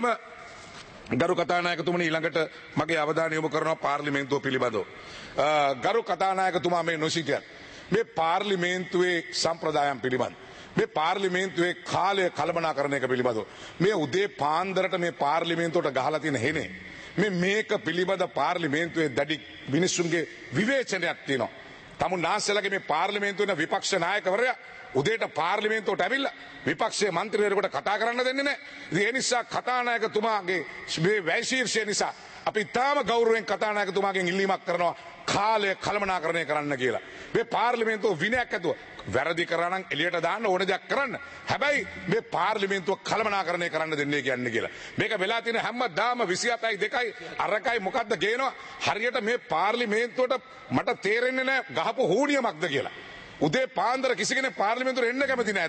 ගරු කතානායකතුමනි ඊළඟට මගේ අවධානය යොමු කරනවා පාර්ලිමේන්තුව පිළිබඳව. ගරු කතානායකතුමා මේ නොසිටියත් මේ පාර්ලිමේන්තුවේ සම්ප්‍රදායම් පිළිබඳ මේ පාර්ලිමේන්තුවේ කාලය කළමනාකරණයක පිළිබඳව මේ උදේ පාන්දරට මේ පාර්ලිමේන්තුවට ගහලා තියෙන හෙනේ මේ මේක පිළිබඳ පාර්ලිමේන්තුවේ දැඩි මිනිස්සුන්ගේ විවේචනයක් තියෙනවා. තමුන්නාන්සේලාගේ මේ පාර්ලිමේන්තුවේ විපක්ෂ නායකවරයා උදේට පාර්ලිමේන්තුවට ඇවිල්ලා විපක්ෂයේ මන්ත්‍රීවරුන්ට කතා කරන්න දෙන්නේ නැහැ. ඉතින් ඒ නිසා කතානායකතුමාගේ මේ වැයශීර්ෂය නිසා අපි තාම ගෞරවයෙන් කතානායකතුමාගෙන් ඉල්ලීමක් කරනවා කාලය කළමනාකරණය කරන්න කියලා. මේ පාර්ලිමේන්තුව විනයක් ඇතුව වැරදි කරා නම් එළියට දාන්න ඕන දෙයක් කරන්න. හැබැයි මේ පාර්ලිමේන්තුව කළමනාකරණය කරන්න දෙන්නේ කියන්නේ කියලා. මේක වෙලා තියෙන හැමදාම විසි හතයි දෙකයි අරකයි මොකද්ද ගේනවා. හරියට මේ පාර්ලිමේන්තුවට මට තේරෙන්නේ නැහැ ගහපු හූනියමක්ද කියලා. උදේ පාන්දර කිසි කෙනෙක් පාර්ලිමේන්තුවට එන්න කැමති නැහැ දැන්.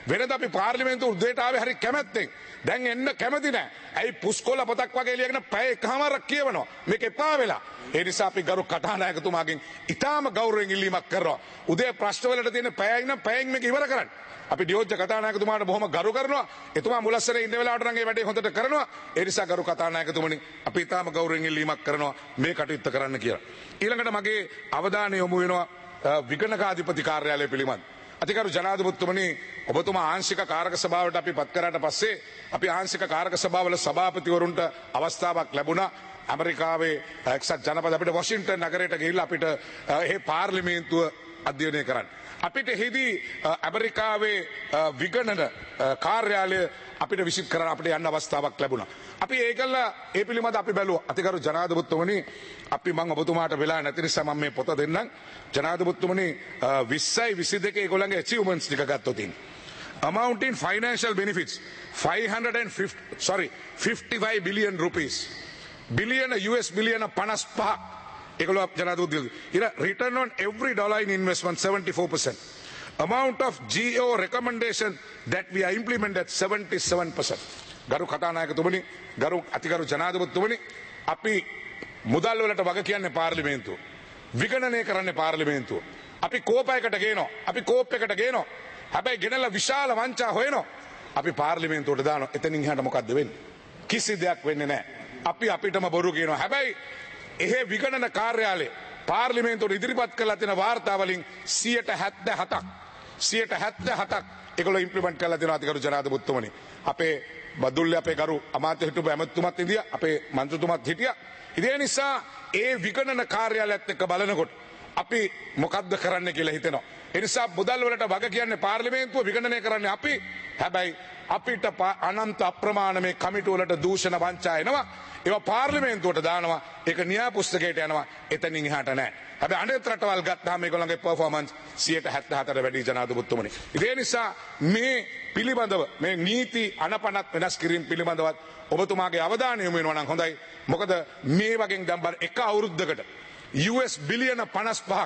වෙනද අපි පාර්ලිමේන්තුව උදේට ආවේ හරි කැමැත්තෙන්. දැන් එන්න කැමති නැහැ. ඇයි පුස්කොළ පොතක් වගේ ලියගෙන පැය එකමාරක් කියවනවා. මේක එපා වෙලා. ඒ නිසා අපි ගරු කටානායකතුමාගෙන් ඉතාම ගෞරවයෙන් ඉල්ලීමක් කරනවා. උදේ ප්‍රශ්නවලට තියෙන පැයයි නම් පැයෙන් මේක ඉවර කරන්න. අපි ඩියෝජ්‍ය කතානායකතුමාට බොහොම ගරු කරනවා. එතුමා මුලස්සරේ ඉන්න වෙලාවට නම් ඒ වැඩේ හොඳට කරනවා. ඒ නිසා ගරු කතානායකතුමනි අපි ඉතාම ගෞරවයෙන් ඉල්ලීමක් කරනවා මේ කටයුත්ත කරන්න කියලා. ඊළඟට මගේ අවධානය යොමු වෙනවා විගණකාධිපති කාර්යාලය පිළිබඳ. අතිකරු ජනාධිපතිතුමනි ඔබතුමා ආංශික කාරක සභාවට අපි පත් කරාට පස්සේ අපි ආංශික කාරක සභාවල සභාපතිවරුන්ට අවස්ථාවක් ලැබුණා. ඇමරිකාවේ එක්සත් ජනපද අපිට වොෂින්ටන් නගරයට ගිහිල්ලා අපිට ඒ පාර්ලිමේන්තුව අධ්‍යයනය කරන්න. අපිට එහිදී ඇමරිකාවේ විගණන කාර්යාලය අපිට විසිට් කරන්න අපිට යන්න අවස්ථාවක් ලැබුණා. අපි ඒකල ඒ පිළිබඳ අපි බැලුවා. අතිකරු ජනාධිපතිතුමනි අපි මම ඔබතුමාට වෙලා නැති නිසා මම මේ පොත දෙන්නම්. ජනාධිපතිතුමනි විස්සයි විසිදෙක ඒගොල්ලන්ගේ achievements ටික ගත්තොත් ඉන්නේ. Amount in financial benefits five hundred fifty sorry fifty-five billion rupees. Billion U S billion fifty-five ඒගොල්ලෝ ජනාධිපති ඉර return on every dollar in investment seventy-four percent. Amount of G O recommendation that we are implemented seventy-seven percent. ගරු කතානායකතුමනි ගරු අතිගරු ජනාධිපතිතුමනි අපි මුදල් වලට වග කියන්නේ පාර්ලිමේන්තුව. විගණනය කරන්නේ පාර්ලිමේන්තුව. අපි කෝපයකට ගේනවා. අපි කෝප් එකට ගේනවා. හැබැයි ගෙනල්ලා විශාල වංචා හොයනවා. අපි පාර්ලිමේන්තුවට දානවා. එතනින් එහාට මොකද්ද වෙන්නේ? කිසි දෙයක් වෙන්නේ නැහැ. අපි අපිටම බොරු කියනවා. හැබැයි එහෙ විගණන කාර්යාලය පාර්ලිමේන්තුවට ඉදිරිපත් කරලා තියෙන වාර්තා වලින් සියයට හැත්තෑ හතක් සියයට හැත්තෑ හතක් ඒගොල්ලෝ ඉම්ප්ලිමන්ට් කරලා තියෙනවා අතිගරු ජනාධිපතිතුමනි. අපේ බදුල්ලේ අපේ ගරු අමාත්‍ය හිටපු ඇමතුමත් ඉදියා අපේ මන්ත්‍රීතුමත් හිටියා. ඒ නිසා ඒ විගණන කාර්යාලයත් එක්ක බලනකොට අපි මොකද්ද කරන්න කියලා හිතෙනවා. ඒ නිසා මුදල් වලට වග කියන්නේ පාර්ලිමේන්තුව විගණනය කරන්නේ අපි. හැබැයි අපිට අනන්ත අප්‍රමාණ මේ කමිටු වලට දූෂණ වංචා එනවා. ඒවා පාර්ලිමේන්තුවට දානවා. ඒක න්‍යාය පුස්තකයට යනවා. එතනින් එහාට නැහැ. හැබැයි අනෙක් රටවල් ගත්තාම මේගොල්ලන්ගේ පර්ෆෝමන්ස් සියයට හැත්තෑ හතට වැඩි ජනාධිපතිතුමනි. ඒ නිසා මේ පිළිබඳව මේ නීති අනපනත් වෙනස් කිරීම පිළිබඳවත් ඔබතුමාගේ අවධානය යොමු වෙනවා නම් හොඳයි. මොකද මේ වගේ දැන් එක අවුරුද්දකට U S බිලියන පනස්පහක්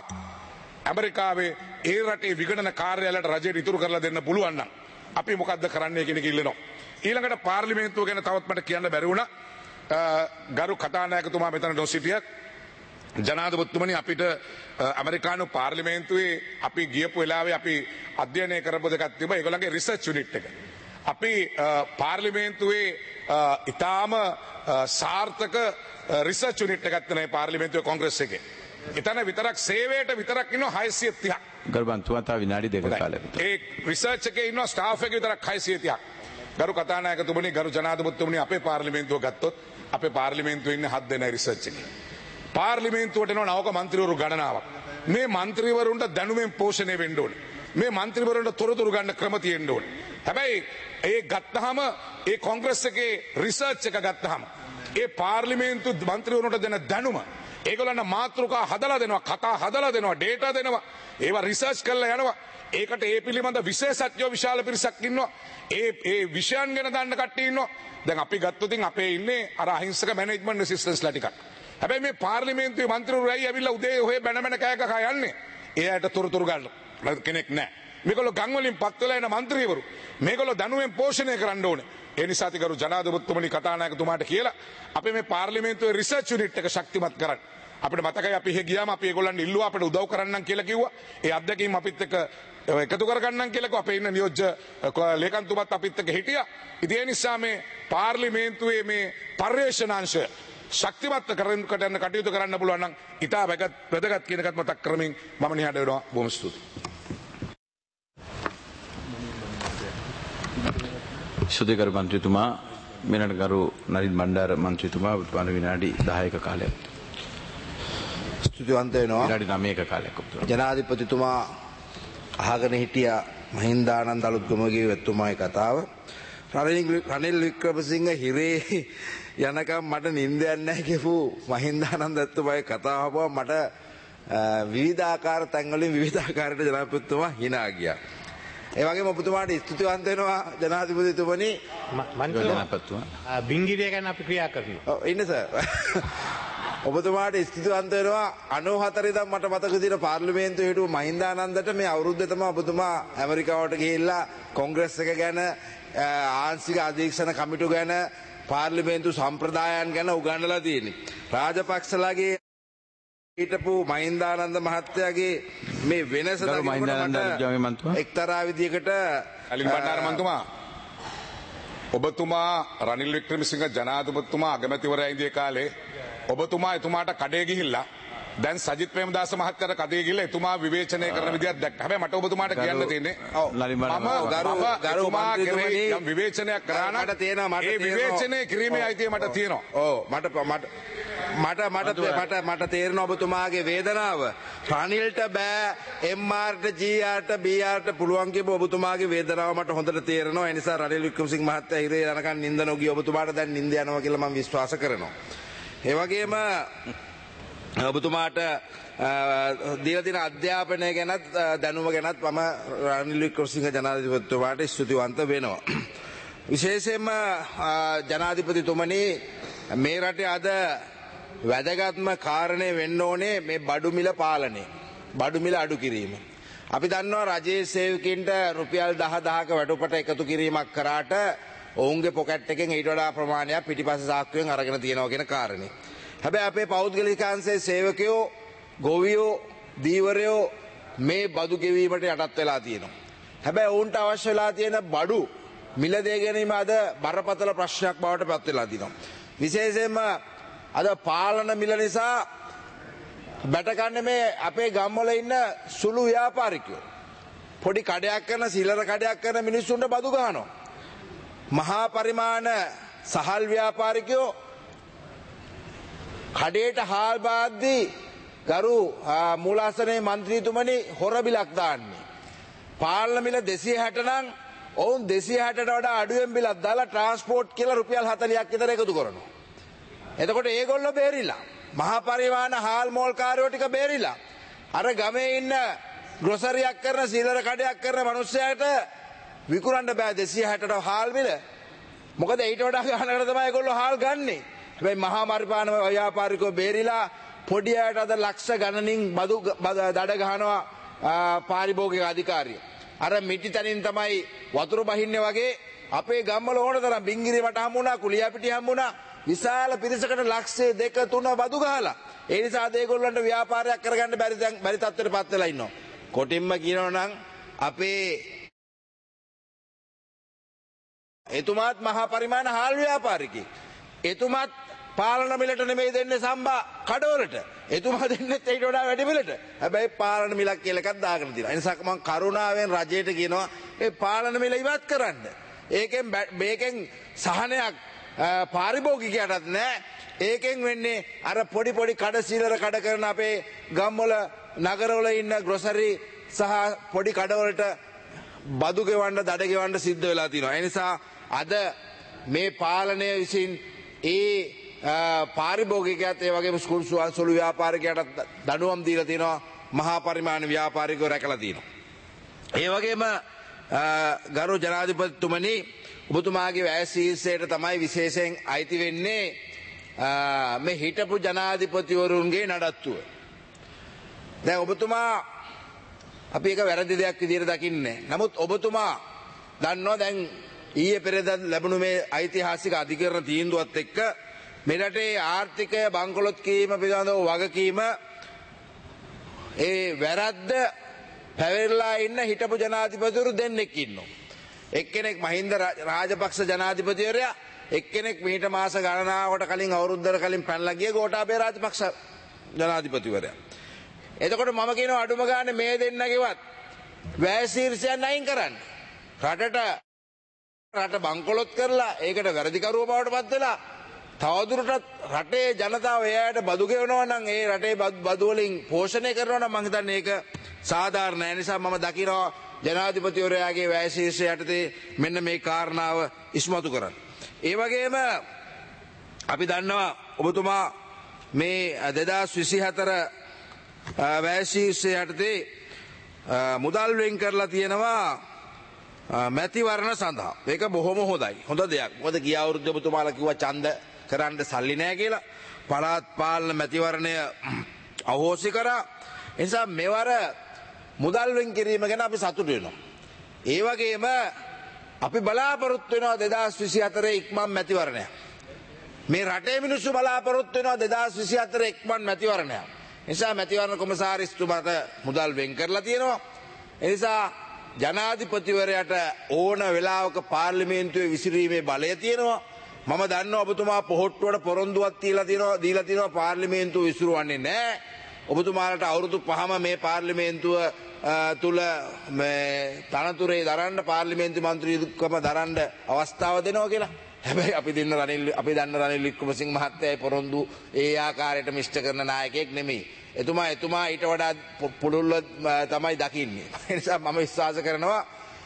ඇමරිකාවේ ඒ රටේ විගණන කාර්යාලයට රජයට ඉතුරු කරලා දෙන්න පුළුවන් නම් අපි මොකද්ද කරන්නේ කියන එක ඉල්ලනවා. ඊළඟට පාර්ලිමේන්තුව ගැන තවත් මට කියන්න බැරි වුණා. ගරු කතානායකතුමා මෙතන නොසිටියත් ජනාධිපතිතුමනි අපිට ඇමරිකානු පාර්ලිමේන්තුවේ අපි ගියපු වෙලාවේ අපි අධ්‍යයනය කරපු දෙකක් තිබ්බා. ඒගොල්ලන්ගේ රිසර්ච් යුනිට් එක. අපි පාර්ලිමේන්තුවේ ඉතාම සාර්ථක රිසර්ච් යුනිට් එකක් තියෙනවා පාර්ලිමේන්තුවේ කොංග්‍රස් එකේ. එතන විතරක් සේවයට විතරක් ඉන්නවා හයසිය තිහක්. ගරුබන්තුමා තා විනාඩි දෙක කාලයක් විතර. ඒ රිසර්ච් එකේ ඉන්නවා ස්ටාෆ් එක විතරක් හයසිය තිහක්. ගරු කතානායකතුමනි ගරු ජනාධිපතිතුමනි අපේ පාර්ලිමේන්තුව ගත්තොත් අපේ පාර්ලිමේන්තුවේ ඉන්නේ හත් දෙනා රිසර්ච් එකේ. පාර්ලිමේන්තුවට එනවා නවක මන්ත්‍රීවරු ගණනාවක්. මේ මන්ත්‍රීවරුන්ට දැනුමෙන් පෝෂණය වෙන්න ඕනේ. මේ මන්ත්‍රීවරුන්ට තොරතුරු ගන්න ක්‍රම තියෙන්න ඕනේ. හැබැයි ඒ ගත්තාම ඒ කොංග්‍රස් එකේ රිසර්ච් එක ගත්තාම ඒ පාර්ලිමේන්තු මන්ත්‍රීවරුන්ට දෙන දැනුම ඒගොල්ලන්ට මාතෘකා හදලා දෙනවා, කතා හදලා දෙනවා, ඩේටා දෙනවා. ඒවා රිසර්ච් කරලා යනවා. ඒකට ඒ පිළිබඳ විශේෂඥයෝ විශාල පිරිසක් ඉන්නවා. ඒ ඒ විෂයන් ගැන දන්න කට්ටිය ඉන්නවා. දැන් අපි ගත්තොත් අපේ ඉන්නේ අර අහිංසක මැනේජ්මන්ට් ඇසිස්ටන්ට්ස්ලා ටිකක්. හැබැයි මේ පාර්ලිමේන්තුවේ මන්ත්‍රීවරු ඇයි ඇවිල්ලා උදේ ඔය බැන බැන කෑ ගහා යන්නේ? එයාට තොරතුරු ගන්න කෙනෙක් නැහැ. මේගොල්ලෝ ගම් වලින් පත් වෙලා එන මන්ත්‍රීවරු. මේගොල්ලෝ දැනුවෙන් පෝෂණය කරන්න ඕනේ. ඒ නිසා තිකරු ජනාධිපතිතුමනි කතානායකතුමාට කියලා අපි මේ පාර්ලිමේන්තුවේ රිසර්ච් යුනිට් එක ශක්තිමත් කරන්න. අපිට මතකයි අපි එහෙ ගියාම අපි ඒගොල්ලන් ඉල්ලුවා අපිට උදව් කරන්නම් කියලා කිව්වා. ඒ අත්දැකීම් අපිත් එක්ක එකතු කරගන්නම් කියලා කිව්වා. අපේ ඉන්න නියෝජ්‍ය ලේකම්තුමත් අපිත් එක්ක හිටියා. ඉතින් ඒ නිසා මේ පාර්ලිමේන්තුවේ මේ පර්යේෂණාංශ ශක්තිමත් කරන්න කටයුතු කරන්න පුළුවන් නම් ඉතා වැදගත් කියන එකත් මතක් කරමින් මම නිහඬ වෙනවා. බොහොම ස්තුතියි. සුදේකර මන්ත්‍රීතුමා මෙන්නට ගරු නරින් බණ්ඩාර මන්ත්‍රීතුමා උත්පාද විනාඩි දහයක කාලයක්. ස්තුතිවන්ත වෙනවා. විනාඩි නවයක කාලයක් උතුරන. ජනාධිපතිතුමා අහගෙන හිටියා මහින්දානන්ද අලුත්ගමගේ වෙතුමාගේ කතාව. රනිල් වික්‍රමසිංහ හිරේ යනකම් මට නිින්දයක් නැහැ කියපු මහින්දානන්ද ඇතුමාගේ කතාව අහපුවා මට විවිධාකාර තැන්වලින් විවිධාකාරයට ජනාධිපතිතුමා hina ගියා. ඒ වගේම ඔබතුමාට ස්තුතිවන්ත වෙනවා ජනාධිපතිතුමනි. මන්ත්‍රී ජනාධිපතිතුමා බින්ගිරිය ගැන අපි ක්‍රියා කරනවා. ඔව් ඉන්න සර්. ඔබතුමාට ස්තුතිවන්ත වෙනවා අනූහතර ඉඳන් මට මතක තියෙන පාර්ලිමේන්තුවේ හිටපු මහින්දානන්දට මේ අවුරුද්දේ තමයි ඔබතුමා ඇමරිකාවට ගිහිල්ලා කොංග්‍රස් එක ගැන ආංශික අධීක්ෂණ කමිටු ගැන පාර්ලිමේන්තු සම්ප්‍රදායන් ගැන උගන්වලා තියෙන්නේ. රාජපක්ෂලාගේ හිටපු මහින්දානන්ද මහත්තයාගේ මේ වෙනස දකිනකොට එක්තරා විදියකට අලින් බණ්ඩාර මන්තුමා ඔබතුමා රනිල් වික්‍රමසිංහ ජනාධිපතිතුමා අගමැතිවරයා ඉඳිය කාලේ ඔබතුමා එතුමාට කඩේ ගිහිල්ලා දැන් සජිත් ප්‍රේමදාස මහත්තයාට කඩේ ගිහිල්ලා එතුමා විවේචනය කරන විදියක් දැක්ක. හැබැයි මට ඔබතුමාට කියන්න තියෙන්නේ ඔව් මම ගරු මන්ත්‍රීතුමනි යම් විවේචනයක් කරා නම් මට තියෙනවා මට ඒ විවේචනය කිරීමේ අයිතිය මට තියෙනවා. ඔව් මට මට මට මට මට මට තේරෙන ඔබතුමාගේ වේදනාව. රනිල්ට බෑ එම් ආර්ට ජී ආර්ට බී ආර්ට පුළුවන් කියපු ඔබතුමාගේ වේදනාව මට හොඳට තේරෙනවා. ඒ නිසා රනිල් වික්‍රමසිංහ මහත්තයා හිරේ යනකන් නින්ද නොගිය ඔබතුමාට දැන් නින්ද යනවා කියලා මම විශ්වාස කරනවා. ඒ වගේම ඔබතුමාට දීලා තියෙන අධ්‍යාපනය ගැනත් දැනුම ගැනත් මම රනිල් වික්‍රමසිංහ ජනාධිපතිතුමාට ස්තුතිවන්ත වෙනවා. විශේෂයෙන්ම ජනාධිපතිතුමනි මේ රටේ අද වැදගත්ම කාරණය වෙන්න ඕනේ මේ බඩු මිල පාලනය. බඩු මිල අඩු කිරීම. අපි දන්නවා රජයේ සේවකින්ට රුපියල් දහ දහක වැටුපට එකතු කිරීමක් කරාට ඔවුන්ගේ පොකට් එකෙන් ඊට වඩා ප්‍රමාණයක් පිටිපස්ස සාක්කුවෙන් අරගෙන තියෙනවා කියන කාරණේ. හැබැයි අපේ පෞද්ගලිකාංශයේ සේවකයෝ ගොවියෝ දීවරයෝ මේ බදු ගෙවීමට යටත් වෙලා තියෙනවා. හැබැයි ඔවුන්ට අවශ්‍ය වෙලා තියෙන බඩු මිල දේ ගැනීම අද බරපතල ප්‍රශ්නයක් බවට පත් වෙලා තියෙනවා. විශේෂයෙන්ම අද පාලන මිල නිසා බැටකන්නේ මේ අපේ ගම්වල ඉන්න සුළු ව්‍යාපාරිකයෝ. පොඩි කඩයක් කරන සිල්ලර කඩයක් කරන මිනිස්සුන්ට බදු ගන්නවා. මහා පරිමාණ සහල් ව්‍යාපාරිකයෝ කඩේට හාල් බාද්දී ගරු මූලාසනයේ මන්ත්‍රීතුමනි හොර බිලක් දාන්නේ. පාලන මිල දෙසිය හැට නම් ඔවුන් දෙසිය හැටට වඩා අඩුවෙන් බිලක් දාලා ට්‍රාන්ස්පෝර්ට් කියලා රුපියල් හතලිහක් විතර එකතු කරනවා. එතකොට ඒගොල්ලෝ බේරිලා. මහා පරිමාණ හාල් මෝල් කාර්යෝ ටික බේරිලා. අර ගමේ ඉන්න ග්‍රොසරියක් කරන සීලර කඩයක් කරන මිනිස්සයාට විකුණන්න බෑ දෙසිය හැටට හාල් මිල. මොකද ඊට වඩා ගන්නකට තමයි ඒගොල්ලෝ හාල් ගන්නෙ. හැබැයි මහා පරිමාණ ව්‍යාපාරිකෝ බේරිලා පොඩි අයට අද ලක්ෂ ගණනින් බදු දඩ ගහනවා පාරිභෝගික අධිකාරිය. අර මිටි තනින් තමයි වතුර බහින්නේ වගේ අපේ ගම්වල ඕන තරම් බින්ගිරි මට හම්බුණා කුලියාපිටිය හම්බුණා විශාල පිරිසකට ලක්ෂය දෙක තුන බදු ගහලා. ඒ නිසා ඒගොල්ලන්ට ව්‍යාපාරයක් කරගන්න බැරි දැන් බැරි තත්ත්වයට පත් වෙලා ඉන්නවා. කොටින්ම කියනවා නම් අපේ එතුමාත් මහා පරිමාණ හාල් ව්‍යාපාරිකයෙක්. එතුමාත් පාලන මිලට නෙමෙයි දෙන්නේ සම්බා කඩවලට. එතුමා දෙන්නේ ඊට වඩා වැඩි මිලට. හැබැයි පාලන මිලක් කියලා එකක් දාගෙන තියෙනවා. ඒ නිසා මම කරුණාවෙන් රජයට කියනවා ඒ පාලන මිල ඉවත් කරන්න. ඒකෙන් මේකෙන් සහනයක් පාරිභෝගිකයටත් නෑ. ඒකෙන් වෙන්නේ අර පොඩි පොඩි කඩ සීලර කඩ කරන අපේ ගම්වල නගරවල ඉන්න ග්‍රොසරි සහ පොඩි කඩවලට බදු ගෙවන්න දඩ ගෙවන්න සිද්ධ වෙලා තියෙනවා. ඒ නිසා අද මේ පාලනය විසින් ඒ පාරිභෝගිකයත් ඒ වගේම ස්කූල් සුළු ව්‍යාපාරිකයටත් දඬුවම් දීලා තියෙනවා. මහා පරිමාණ ව්‍යාපාරිකයෝ රැකලා තියෙනවා. ඒ වගේම ගරු ජනාධිපතිතුමනි ඔබතුමාගේ වැය ශීර්ෂයට තමයි විශේෂයෙන් අයිති වෙන්නේ මේ හිටපු ජනාධිපතිවරුන්ගේ නඩත්තුව. දැන් ඔබතුමා අපි එක වැරදි දෙයක් විදිහට දකින්නේ. නමුත් ඔබතුමා දන්නවා දැන් ඊයේ පෙරේද ලැබුණු මේ ඓතිහාසික අධිකරණ තීන්දුවත් එක්ක මේ රටේ ආර්ථිකය බංකොලොත් කිරීම පිළිබඳව වගකීම ඒ වැරද්ද පැවරලා ඉන්න හිටපු ජනාධිපතිවරු දෙන්නෙක් ඉන්නවා. එක්කෙනෙක් මහින්ද රාජපක්ෂ ජනාධිපතිවරයා, එක්කෙනෙක් මීට මාස ගණනාවකට කලින් අවුරුද්දකට කලින් පැනලා ගිය ගෝඨාභය රාජපක්ෂ ජනාධිපතිවරයා. එතකොට මම කියනවා අඩුම ගානේ මේ දෙන්නගේවත් වැය ශීර්ෂයන් අයින් කරන්න. රටට රට බංකොලොත් කරලා ඒකට වැරදිකරුව බවට පත් වෙලා තවදුරටත් රටේ ජනතාව එයාට බදු ගෙවනවා නම් ඒ රටේ බදු වලින් පෝෂණය කරනවා නම් මම හිතන්නේ ඒක සාධාරණ නැහැ. නිසා මම දකිනවා ජනාධිපතිවරයාගේ වැය ශීර්ෂය යටතේ මෙන්න මේ කාරණාව ඉස්මතු කරන්න. ඒ වගේම අපි දන්නවා ඔබතුමා මේ දෙදාස් විසිහතර වැය ශීර්ෂය යටතේ මුදල් වෙන් කරලා තියෙනවා මැතිවරණ සඳහා. ඒක බොහොම හොඳයි. හොඳ දෙයක්. මොකද ගිය අවුරුද්දේ ඔබතුමාලා කිව්වා ඡන්ද කරන්න සල්ලි නැහැ කියලා පළාත් පාලන මැතිවරණය අහෝසි කරා. ඒ නිසා මෙවර මුදල් වෙන් කිරීම ගැන අපි සතුටු වෙනවා. ඒ වගේම අපි බලාපොරොත්තු වෙනවා දෙදාස් විසි හතර ඉක්මන් මැතිවරණයක්. මේ රටේ මිනිස්සු බලාපොරොත්තු වෙනවා දෙදාස් විසි හතර ඉක්මන් මැතිවරණයක්. ඒ නිසා මැතිවරණ කොමසාරිස්තුමාට මුදල් වෙන් කරලා තියෙනවා. ඒ නිසා ජනාධිපතිවරයාට ඕන වෙලාවක පාර්ලිමේන්තුවේ විසිරීමේ බලය තියෙනවා. මම දන්නවා ඔබතුමා පොහොට්ටුවට පොරොන්දුවක් තියලා තියෙනවා දීලා තියෙනවා පාර්ලිමේන්තුව විසිරුවන්නේ නැහැ. ඔබතුමාලට අවුරුදු පහම මේ පාර්ලිමේන්තුව තුල මේ තනතුරේ දරන්න පාර්ලිමේන්තු මන්ත්‍රීකම දරන්න අවස්ථාව දෙනවා කියලා. හැබැයි අපි දෙන්න රනිල් අපි දන්න රනිල් වික්‍රමසිංහ මහත්තයායි පොරොන්දු ඒ ආකාරයට මිෂ්ඨ කරන නායකයෙක් නෙමෙයි. එතුමා එතුමා ඊට වඩා පුළුල්ව තමයි දකින්නේ. ඒ නිසා මම විශ්වාස කරනවා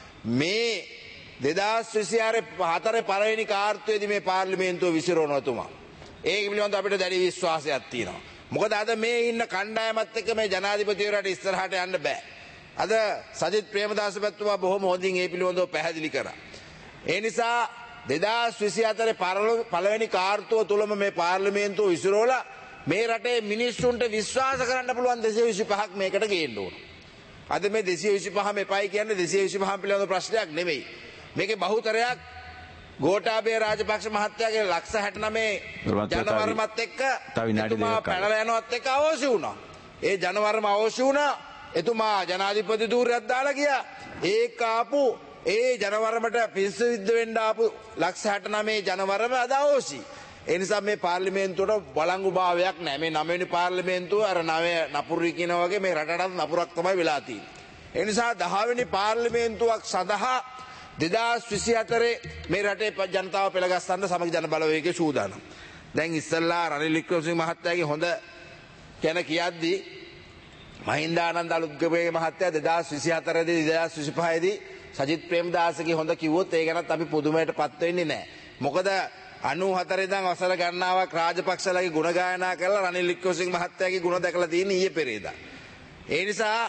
මේ දෙදාස් විසි හතර පළවෙනි කාර්තුවේදී මේ පාර්ලිමේන්තුව විසිරවනවා එතුමා. ඒක පිළිබඳව අපිට දැඩි විශ්වාසයක් තියෙනවා. මොකද අද මේ ඉන්න කණ්ඩායමත් එක්ක මේ ජනාධිපතිවරයාට ඉස්සරහට යන්න බෑ. අද සජිත් ප්‍රේමදාස මහත්මයා බොහොම හොඳින් ඒ පිළිබඳව පැහැදිලි කරා. ඒ නිසා දෙදාස් විසි හතර පළවෙනි කාර්තුව තුලම මේ පාර්ලිමේන්තුව විසිරවලා මේ රටේ මිනිස්සුන්ට විශ්වාස කරන්න පුළුවන් දෙසිය විසි පහක් මේකට ගේන්න ඕන. අද මේ දෙසිය විසි පහම එපයි කියන්නේ දෙසිය විසි පහ පිළිබඳ ප්‍රශ්නයක් නෙමෙයි. මේකේ බහුතරයක් ගෝඨාභය රාජපක්ෂ මහත්තයාගේ ලක්ෂ හැට නවය ජනවර්මත් එක්ක එතුමා පැනලා යනවත් එක්ක අවශ්‍ය වුණා. ඒ ජනවර්ම අවශ්‍ය වුණා. එතුමා ජනාධිපති ධූරයක් දාලා ගියා. ඒක ආපු ඒ ජනවර්මට පිස්සු විද්ද වෙන්න ආපු ලක්ෂ හැට නවය ජනවර්ම අද අවශ්‍යයි. ඒ නිසා මේ පාර්ලිමේන්තුවට බලංගු භාවයක් නැහැ. මේ නවවෙනි පාර්ලිමේන්තුව අර නවය නපුරුයි කියන වගේ මේ රටටත් නපුරක් තමයි වෙලා තියෙන්නේ. ඒ නිසා දහවෙනි පාර්ලිමේන්තුවක් සඳහා දෙදාස් විසි හතරේ මේ රටේ ජනතාව පෙළගස්සන්න සමගි ජන බලවේගයේ සූදානම්. දැන් ඉස්සල්ලා රනිල් වික්‍රමසිංහ මහත්තයාගේ හොඳ ගැන කියද්දී මහින්දානන්ද අලුත්ගමගේ මහත්තයා දෙදාස් විසි හතර දී දෙදාස් විසි පහ දී සජිත් ප්‍රේමදාසගේ හොඳ කිව්වොත් ඒ ගැනත් අපි පුදුමයට පත් වෙන්නේ නැහැ. මොකද අනූ හතර ඉඳන් වසර ගණනාවක් රාජපක්ෂලගේ ගුණ ගායනා කරලා රනිල් වික්‍රමසිංහ මහත්තයාගේ ගුණ දැකලා තියෙන ඊයේ පෙරේදා. ඒ නිසා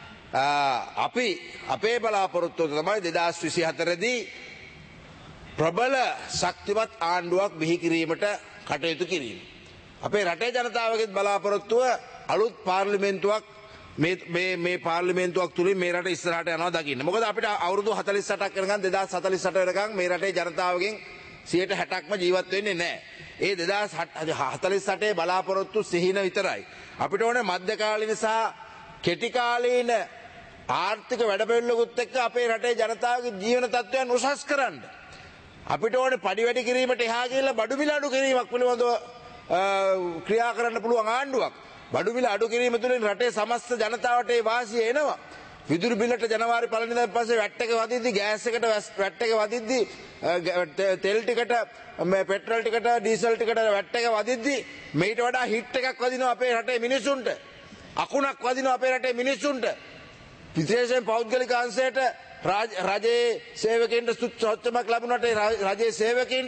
අපි අපේ බලාපොරොත්තුව තමයි දෙදාස් විසි හතර දී ප්‍රබල ශක්තිමත් ආණ්ඩුවක් බිහි කිරීමට කටයුතු කිරීම. අපේ රටේ ජනතාවගේ බලාපොරොත්තුව අලුත් පාර්ලිමේන්තුවක් මේ මේ මේ පාර්ලිමේන්තුවක් තුලින් මේ රට ඉස්සරහට යනවා දකින්න. මොකද අපිට අවුරුදු හතළිස් අටක් වෙනකන් දෙදාස් හතළිස් අට වෙනකන් මේ රටේ ජනතාවගෙන් සියයට හැටක්ම ජීවත් වෙන්නේ නැහැ. ඒ දෙදාස් හතළිස් අටේ බලාපොරොත්තු සිහින විතරයි. අපිට ඕනේ මධ්‍යකාලීන සහ කෙටි කාලීන ආර්ථික වැඩපිළිවෙලකුත් එක්ක අපේ රටේ ජනතාවගේ ජීවන තත්ත්වයන් උසස් කරන්න. අපිට ඕනේ පඩි වැඩි කිරීමට එහා ගිහිල්ලා බඩු මිල අඩු කිරීමක් පිළිබඳව ක්‍රියා කරන්න පුළුවන් ආණ්ඩුවක්. බඩු මිල අඩු කිරීම තුළින් රටේ සමස්ත ජනතාවට ඒ වාසිය එනවා. විදුලි බිලට ජනවාරි පළවෙනිදා පස්සේ වැට් එක වදිද්දි ගෑස් එකට වැට් එක වදිද්දි තෙල් ටිකට පෙට්‍රල් ටිකට ඩීසල් ටිකට වැට් එක වදිද්දි මේට වඩා හිට් එකක් වදිනවා අපේ රටේ මිනිසුන්ට. අකුණක් වදිනවා අපේ රටේ මිනිසුන්ට. විශේෂයෙන් පෞද්ගලික අංශයට රජයේ සේවකයන්ට සොච්චමක් ලැබුණාට රජයේ සේවකයන්ට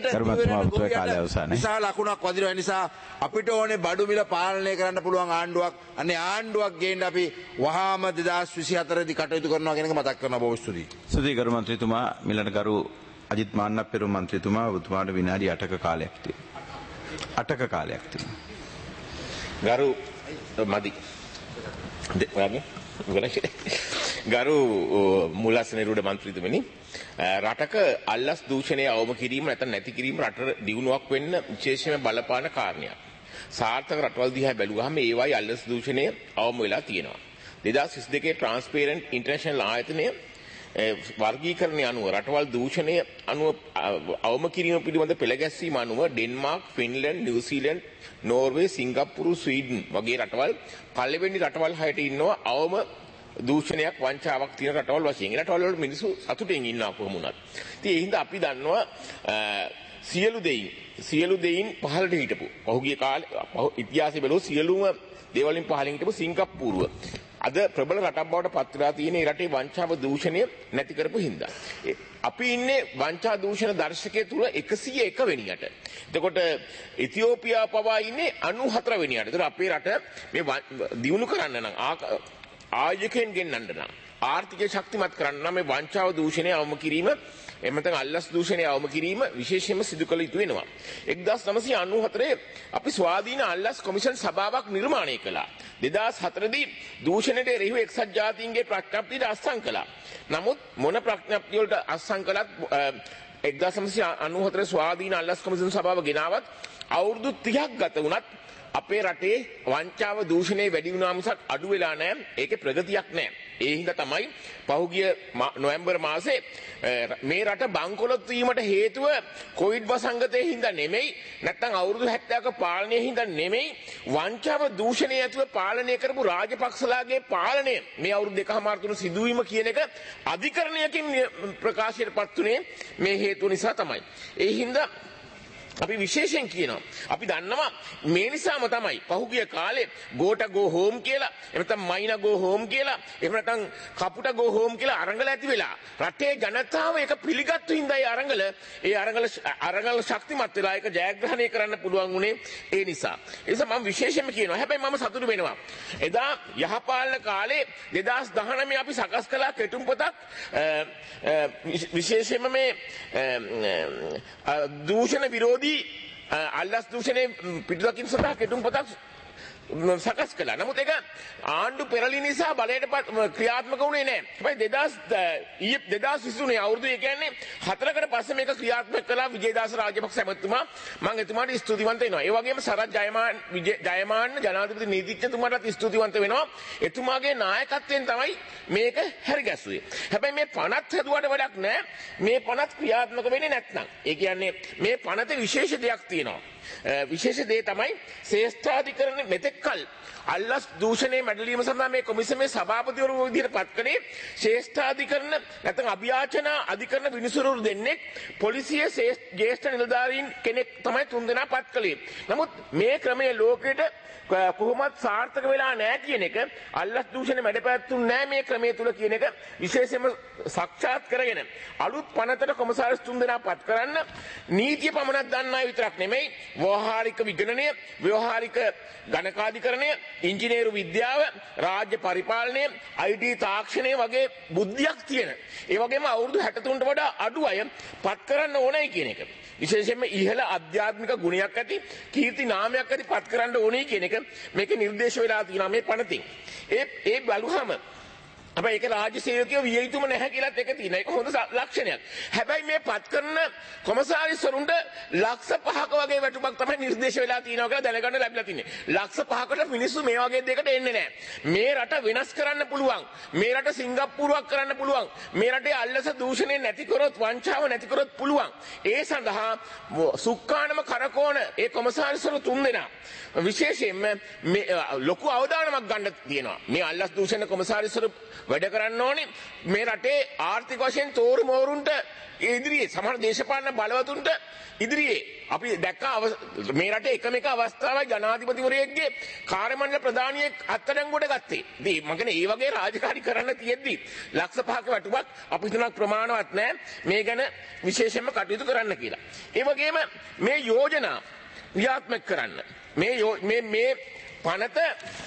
විශාල ලකුණක් වදිනවා. නිසා අපිට ඕනේ බඩු මිල පාලනය කරන්න පුළුවන් ආණ්ඩුවක්. අනේ ආණ්ඩුවක් ගේන්න අපි වහාම දෙදාස් විසි හතර දී කටයුතු කරනවා කියන එක මතක් කරනවා. බොහොම ස්තුතියි. ස්තුතියි ගරු මන්ත්‍රීතුමා. මිලට ගරු අජිත් මාන්නප්පෙරුම මන්ත්‍රීතුමා ඔබතුමාට විනාඩි අටක කාලයක් තියෙනවා. අටක කාලයක් තියෙනවා. ගරු මදි. ඔයාගේ ගරු මුලස් නිරුඩ මන්ත්‍රීතුමනි, රටක අල්ලස් දූෂණය අවම කිරීම නැත්නම් නැති කිරීම රටට දියුණුවක් වෙන්න විශේෂයෙන්ම බලපාන කාරණයක්. සාර්ථක රටවල් දිහා බැලුවාම ඒවයි අල්ලස් දූෂණය අවම වෙලා තියෙනවා. දෙදාස් විසි දෙකේ ට්‍රාන්ස්පරන්ට් ඉන්ටර්නැෂනල් ආයතනය වර්ගීකරණය අනුව රටවල් දූෂණය අනුව අවම කිරීම පිළිබඳ පෙළගැස්වීම අනුව ඩෙන්මාර්ක්, ෆින්ලන්ඩ්, නිව්සීලන්ඩ්, නෝර්වේ, සිංගප්පූරු, ස්වීඩන් වගේ රටවල් පළවෙනි රටවල් හයට ඉන්නවා අවම දූෂණයක් වංචාවක් තියෙන රටවල් වශයෙන්. ඒ රටවල් වල මිනිස්සු සතුටින් ඉන්නවා කොහොම වුණත්. ඉතින් ඒ හින්දා අපි දන්නවා සියලු දෙයින් සියලු දෙයින් පහළට හිටපු පහුගිය කාලේ ඉතිහාසය බැලුවොත් සියලුම දේවලින් පහළින් හිටපු සිංගප්පූරුව අද ප්‍රබල රටක් බවට පත් වෙලා තියෙන ඒ රටේ වංචාව දූෂණය නැති කරපු හින්දා. අපි ඉන්නේ වංචා දූෂණ දර්ශකයේ තුල එකසිය එක වෙනියට. එතකොට ඉතියෝපියාව පවා ඉන්නේ අනූ හතර වෙනියට. ඒතර අපේ රට මේ දියුණු කරන්න නම් ආයෝජකයන් ගෙන්නන්න නම් ආර්ථිකය ශක්තිමත් කරන්න නම් මේ වංචාව දූෂණය අවම කිරීම එහෙම නැත්නම් අල්ලස් දූෂණය අවම කිරීම විශේෂයෙන්ම සිදු කළ යුතු වෙනවා. එක්දාස් නවසිය අනූ හතරේ අපි ස්වාධීන අල්ලස් කොමිෂන් සභාවක් නිර්මාණය කළා. දෙදාස් හතරදී දූෂණයට එරෙහිව එක්සත් ජාතීන්ගේ ප්‍රඥප්තියට අත්සන් කළා. නමුත් මොන ප්‍රඥප්තිය වලට අත්සන් කළත් එක්දාස් නවසිය අනූ හතරේ ස්වාධීන අල්ලස් කොමිෂන් සභාව ගෙනාවත් අවුරුදු තිහක් ගත වුණත් අපේ රටේ වංචාව දූෂණය වැඩි වුණා මිසක් අඩු වෙලා නැහැ. ඒකේ ප්‍රගතියක් නැහැ. ඒ හින්දා තමයි පහුගිය නොවැම්බර් මාසේ මේ රට බංකොලොත් වීමට හේතුව කොවිඩ් වසංගතයේ හින්දා නෙමෙයි, නැත්නම් අවුරුදු හැත්තෑවක පාලනයේ හින්දා නෙමෙයි, වංචාව දූෂණය ඇතුව පාලනය කරපු රාජපක්ෂලාගේ පාලනය මේ අවුරුදු දෙකමාර තුන සිදුවීම කියන එක අධිකරණයකින් ප්‍රකාශයටපත් උනේ මේ හේතුව නිසා තමයි. ඒ හින්දා අපි විශේෂයෙන් කියනවා අපි දන්නවා මේ නිසාම තමයි පහුගිය කාලේ ගෝට ගෝ හෝම් කියලා එහෙම නැත්නම් මයින ගෝ හෝම් කියලා එහෙම නැත්නම් කපුට ගෝ හෝම් කියලා අරංගල ඇති වෙලා රටේ ජනතාව ඒක පිළිගත්තු හින්දා ඒ අරංගල ඒ අරංගල අරංගල ශක්තිමත් වෙලා ඒක ජයග්‍රහණය කරන්න පුළුවන් උනේ ඒ නිසා. ඒ නිසා මම විශේෂයෙන්ම කියනවා. හැබැයි මම සතුටු වෙනවා. එදා යහපාලන කාලේ දෙදාස් දහනවය අපි සකස් කළා කෙටුම්පතක් විශේෂයෙන්ම මේ දූෂණ විරෝධී අල්ලස් දූෂණය පිටුදකින් සඳහා කෙටුම්පතක් සකස් කළා. නමුත් ඒක ආණ්ඩු පෙරළි නිසා බලයට ක්‍රියාත්මක වුණේ නැහැ. හැබැයි දෙදාස් විසිතුනේ අවුරුදු ඒ කියන්නේ හතරකට පස්සේ මේක ක්‍රියාත්මක කළා විජේදාස රාජපක්ෂ ඇමතුමා. මම එතුමාට ස්තුතිවන්ත වෙනවා. ඒ වගේම සරත් ජයමාන ජයමාන ජනාධිපති නීතිඥතුමාටත් ස්තුතිවන්ත වෙනවා. එතුමාගේ නායකත්වයෙන් තමයි මේක හැරිගැස්සුවේ. හැබැයි මේ පනත් හදුවට වැඩක් නැහැ. මේ පනත් ක්‍රියාත්මක වෙන්නේ නැත්නම්. ඒ කියන්නේ මේ පනතේ විශේෂ දෙයක් තියෙනවා. විශේෂ දේ තමයි ශ්‍රේෂ්ඨාධිකරණ මෙතෙක්කල් අල්ලස් දූෂණයේ මැඩලීම සඳහා මේ කොමිසමේ සභාපතිවරු විදිහට පත් කළේ ශ්‍රේෂ්ඨාධිකරණ නැත්නම් අභියාචන අධිකරණ විනිසුරුවරු දෙන්නෙක් පොලිසිය ජ්‍යෙෂ්ඨ නිලධාරීන් කෙනෙක් තමයි තුන්දෙනා පත් කළේ. නමුත් මේ ක්‍රමයේ ලෝකෙට කොහොමත් සාර්ථක වෙලා නැහැ කියන එක අල්ලස් දූෂණ මැඩපැවැත්තුන්නේ නැහැ මේ ක්‍රමයේ තුල කියන එක විශේෂයෙන්ම සාක්ෂාත් කරගෙන අලුත් පනතට කොමසාරිස් තුන්දෙනා පත් කරන්න නීතිය පමණක් දන්න අය විතරක් නෙමෙයි ව්‍යවහාරික විගණනය, ව්‍යවහාරික ගණකාධිකරණය, ඉංජිනේරු විද්‍යාව, රාජ්‍ය පරිපාලනය, අයි ටී තාක්ෂණය වගේ බුද්ධියක් තියෙන. ඒ වගේම අවුරුදු හැට තුනට වඩා අඩු අය පත් කරන්න ඕනයි කියන එක. විශේෂයෙන්ම ඉහළ අධ්‍යාත්මික ගුණයක් ඇති, කීර්ති නාමයක් ඇති පත් කරන්න ඕනේ කියන එක මේක නිර්දේශ වෙලා තියෙනවා මේ පනතින්. ඒ ඒ බලුවම හැබැයි ඒක රාජ්‍ය සේවකයෝ විය යුතුම නැහැ කියලාත් ඒක තියෙනවා. ඒක හොඳ ලක්ෂණයක්. හැබැයි මේ පත් කරන කොමසාරිස්වරුන්ට ලක්ෂ පහක වගේ වැටුපක් තමයි නිර්දේශ වෙලා තියෙනවා කියලා දැනගන්න ලැබිලා තින්නේ. ලක්ෂ පහකට මිනිස්සු මේ වගේ දෙයකට එන්නේ නැහැ. මේ රට වෙනස් කරන්න පුළුවන්. මේ රට සිංගප්පූරුවක් කරන්න පුළුවන්. මේ රටේ අල්ලස දූෂණය නැති කරොත්, වංචාව නැති කරොත් පුළුවන්. ඒ සඳහා සුක්කානම කරකෝණ ඒ කොමසාරිස්වරු තුන්දෙනා විශේෂයෙන්ම මේ ලොකු අවධානමක් ගන්න තියෙනවා. මේ අල්ලස් දූෂණ කොමසාරිස්වරු වැඩ කරන්න ඕනේ මේ රටේ ආර්ථික වශයෙන් තෝරු මෝරුන්ට ඉදිරියේ සමහර දේශපාලන බලවතුන්ට ඉදිරියේ අපි දැක්කා මේ රටේ එකම එක අවස්ථාවයි ජනාධිපතිවරයෙක්ගේ කාර්යමණ්ඩල ප්‍රධානියෙක් අත්අඩංගුවට ගත්තේ. ඉතින් මම කියන්නේ මේ වගේ රාජකාරී කරන්න තියෙද්දි ලක්ෂ පහක වටුපක් අපි හිතනක් ප්‍රමාණවත් නැහැ මේ ගැන විශේෂයෙන්ම කටයුතු කරන්න කියලා. ඒ වගේම මේ යෝජනා ක්‍රියාත්මක කරන්න මේ මේ මේ පනත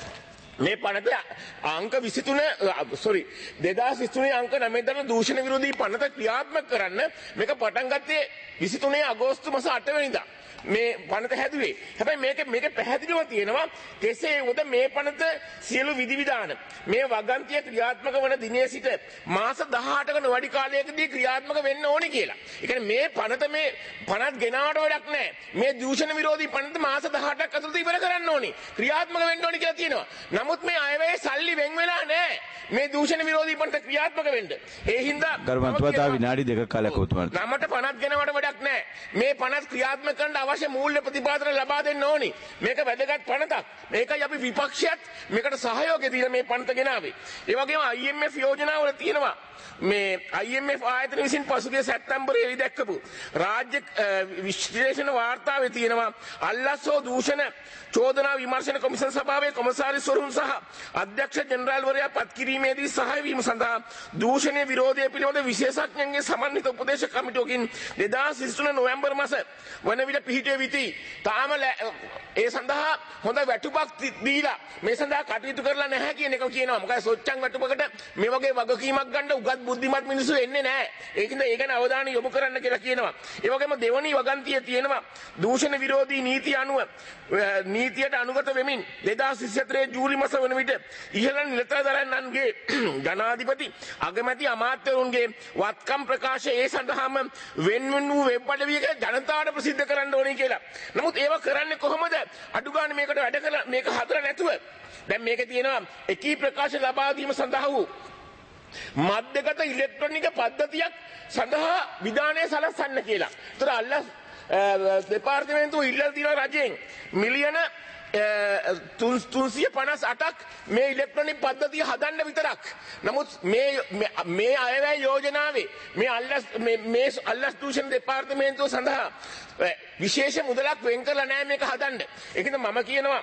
මේ පනත අංක විසිතුන සෝරි දෙදාස් විසිතුනේ අංක නවය දන දූෂණ විරෝධී පනත ක්‍රියාත්මක කරන්න මේක පටන් ගත්තේ විසිතුනේ අගෝස්තු මාස අට වෙනිදා මේ පනත හැදුවේ. හැබැයි මේක මේක පැහැදිලිව තියෙනවා කෙසේ වුවද මේ පනත සියලු විධිවිධාන මේ වගන්තිය ක්‍රියාත්මක වන දිනේ සිට මාස දහඅටක නොවැඩි කාලයකදී ක්‍රියාත්මක වෙන්න ඕනේ කියලා. ඒ කියන්නේ මේ පනත මේ පනත් ගෙනාවට වැඩක් නැහැ. මේ දූෂණ විරෝධී පනත මාස දහඅටක් ඇතුළත ඉවර කරන්න ඕනේ. ක්‍රියාත්මක වෙන්න ඕනේ කියලා තියෙනවා. නමුත් මේ අයවැයේ සල්ලි වෙන් වෙලා නැහැ. මේ දූෂණ විරෝධී පනත ක්‍රියාත්මක වෙන්න. ඒ හින්දා ගරුමන්තුමා විනාඩි දෙකක් කාලයක් උතුමන්ට. නමට පනත් ගෙනාවට වැඩක් නැහැ. මේ පනත් ක්‍රියාත්මක කරන්න අවශ්‍ය මූල්‍ය ප්‍රතිපාදන ලබා දෙන්න ඕනි. මේක වැදගත් පනතක්. මේකයි අපි විපක්ෂයත් මේකට සහයෝගය දීලා මේ පනත ගෙනාවේ. ඒ වගේම අයි එම් එෆ් යෝජනාවල තියෙනවා මේ අයි එම් එෆ් ආයතන විසින් පසුගිය සැප්තැම්බරයේ දැක්කපු රාජ්‍ය විශ්ලේෂණ වාර්තාවේ තියෙනවා අල්ලස් හෝ දූෂණ චෝදනා විමර්ශන කොමිසම් සභාවේ කොමසාරිස්වරුන් සහ සහ අධ්‍යක්ෂ ජෙනරාල්වරයා පත් කිරීමේදී සහාය වීම සඳහා දූෂණය විරෝධය පිළිබඳ විශේෂඥයන්ගේ සමන්විත උපදේශක කමිටුවකින් දෙදාස් විසිතුන නොවැම්බර් මාස වන විට පිහිටිය විති. තාම ඒ සඳහා හොඳ වැටුපක් දීලා මේ සඳහා කටයුතු කරලා නැහැ කියන එක කියනවා. මොකද සොච්චම් වැටුපකට මේ වගේ වගකීමක් ගන්න උගත් බුද්ධිමත් මිනිස්සු එන්නේ නැහැ. ඒකින්ද ඒ ගැන අවධානය යොමු කරන්න කියලා කියනවා. ඒ වගේම දෙවනි වගන්තිය තියෙනවා දූෂණ විරෝධී නීතිය අනුව නීතියට අනුගත වෙමින් දෙදාස් විසිහතර ජූලි මාස වන විට ඉහළ නිලධාරීන්ගේ ජනාධිපති අගමැති අමාත්‍යවරුන්ගේ වත්කම් ප්‍රකාශ ඒ සඳහාම වෙන වෙන වූ වෙබ් අඩවියක ජනතාවට ප්‍රසිද්ධ කරන්න ඕනේ කියලා. නමුත් ඒව කරන්නේ කොහොමද? අඩු ගන්න මේකට වැඩ කරලා මේක හදලා නැතුව දැන් මේකේ තියෙනවා එකී ප්‍රකාශ ලබා දීම සඳහා වූ මධ්‍යගත ඉලෙක්ට්‍රොනික පද්ධතියක් සඳහා විධානය සලස්සන්න කියලා. ඒතර අල්ලා දෙපාර්තමේන්තුව ඉල්ලලා තියෙනවා රජයෙන් මිලියන තුන්සිය පනස් අටක් මේ ඉලෙක්ට්‍රොනික පද්ධතිය හදන්න විතරක්. නමුත් මේ මේ අයවැය යෝජනාවේ මේ අල්ලස් මේ අල්ලස් දූෂණ දෙපාර්තමේන්තුව සඳහා විශේෂ මුදලක් වෙන් කරලා නැහැ මේක හදන්න. ඒකද මම කියනවා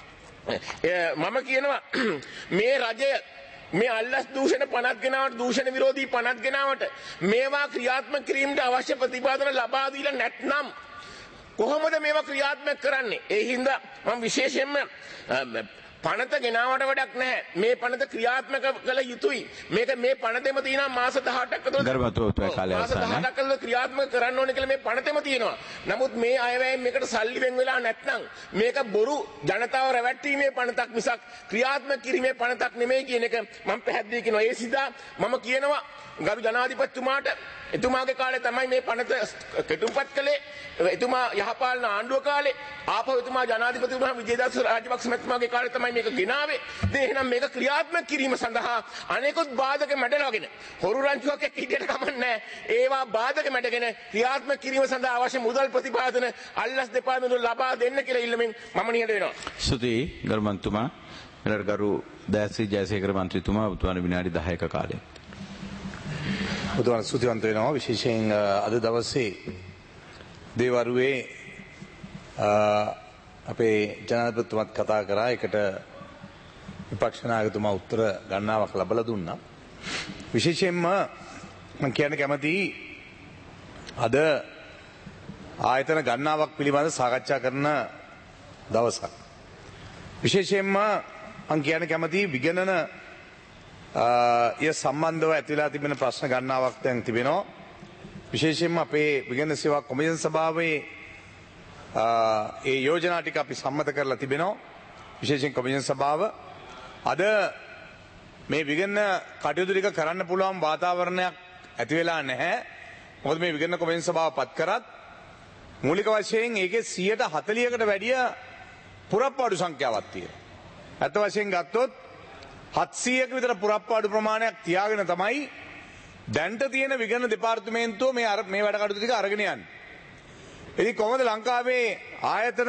මම කියනවා මේ රජය මේ අල්ලස් දූෂණ පනත් ගෙනාවට දූෂණ විරෝධී පනත් ගෙනාවට මේවා ක්‍රියාත්මක කිරීමට අවශ්‍ය ප්‍රතිපාදන ලබා දීලා නැත්නම් කොහොමද මේවා ක්‍රියාත්මක කරන්නේ? ඒ හින්දා මම විශේෂයෙන්ම පනත ගෙනාවට වැඩක් නැහැ. මේ පනත ක්‍රියාත්මක කළ යුතුයි. මේක මේ පනතෙම තියෙනවා මාස දහඅටක් අතර මාස දහඅටක් අතර ක්‍රියාත්මක කරන්න ඕනේ කියලා මේ පනතෙම තියෙනවා. නමුත් මේ අයවැයෙන් මේකට සල්ලි වෙන් වෙලා නැත්නම් මේක බොරු ජනතාව රැවට්ටීමේ පනතක් මිසක් ක්‍රියාත්මක කිරීමේ පනතක් නෙමෙයි කියන එක මම පැහැදිලි කරනවා. ඒ සිතා මම කියනවා ගරු ජනාධිපතිතුමාට එතුමාගේ කාලේ තමයි මේ පනත කෙටුම්පත් කළේ. එතුමා යහපාලන ආණ්ඩුව කාලේ ආපහු එතුමා ජනාධිපති වුණාම විජේදාස රාජපක්ෂ මහත්මයාගේ කාලේ තමයි මේක ගෙනාවේ. ඉතින් එහෙනම් මේක ක්‍රියාත්මක කිරීම සඳහා අනෙකුත් බාධක මැඩලාගෙන හොරු රංචුවක් එක්ක හිටියට කමන්නේ. ඒවා බාධක මැඩගෙන ක්‍රියාත්මක කිරීම සඳහා අවශ්‍ය මුදල් ප්‍රතිපාදන අල්ලස් දෙපාර්තමේන්තුව ලබා දෙන්න කියලා ඉල්ලමින් මම නිහඬ වෙනවා. ස්තුතියි ගරු මන්තුමා. මෙලට ගරු දයාශ්‍රී ජයසේකර මන්ත්‍රීතුමා ඔබතුමාට විනාඩි දහයක කාලයක්. බුදුන් ස්තුතිවන්ත වෙනවා. විශේෂයෙන් අද දවසේ දේවරුවේ අපේ ජනාධිපතිතුමත් කතා කරා. ඒකට විපක්ෂ නායකතුමා උත්තර ගණනාවක් ලබලා දුන්නා. විශේෂයෙන්ම මම කියන්න කැමතියි අද ආයතන ගණනාවක් පිළිබඳ සාකච්ඡා කරන දවසක්. විශේෂයෙන්ම මම කියන්න කැමතියි විගණන ය සම්බන්ධව ඇතිලා තිබෙන ප්‍රශ්න ගණනාවක් දැන් තිබෙනවා. විශේෂයෙන්ම අපේ විගණන සේවා කොමිෂන් සභාවේ ඒ යෝජනා ටික අපි සම්මත කරලා තිබෙනවා. විශේෂයෙන් කොමිෂන් සභාව අද මේ විගණන කටයුතු ටික කරන්න පුළුවන් වාතාවරණයක් ඇති වෙලා නැහැ. මොකද මේ විගණන කොමිෂන් සභාව පත් කරත් මූලික වශයෙන් ඒකේ සියයට හතළිහකට වැඩිය පුරප්පාඩු සංඛ්‍යාවක් තියෙනවා. අත වශයෙන් ගත්තොත් හත්සීයක විතර පුරප්පාඩු ප්‍රමාණයක් තියාගෙන තමයි දැන්ට තියෙන විගණන දෙපාර්තමේන්තුව මේ මේ වැඩ කටයුතු ටික අරගෙන යන්නේ. ඉතින් කොහොමද ලංකාවේ ආයතන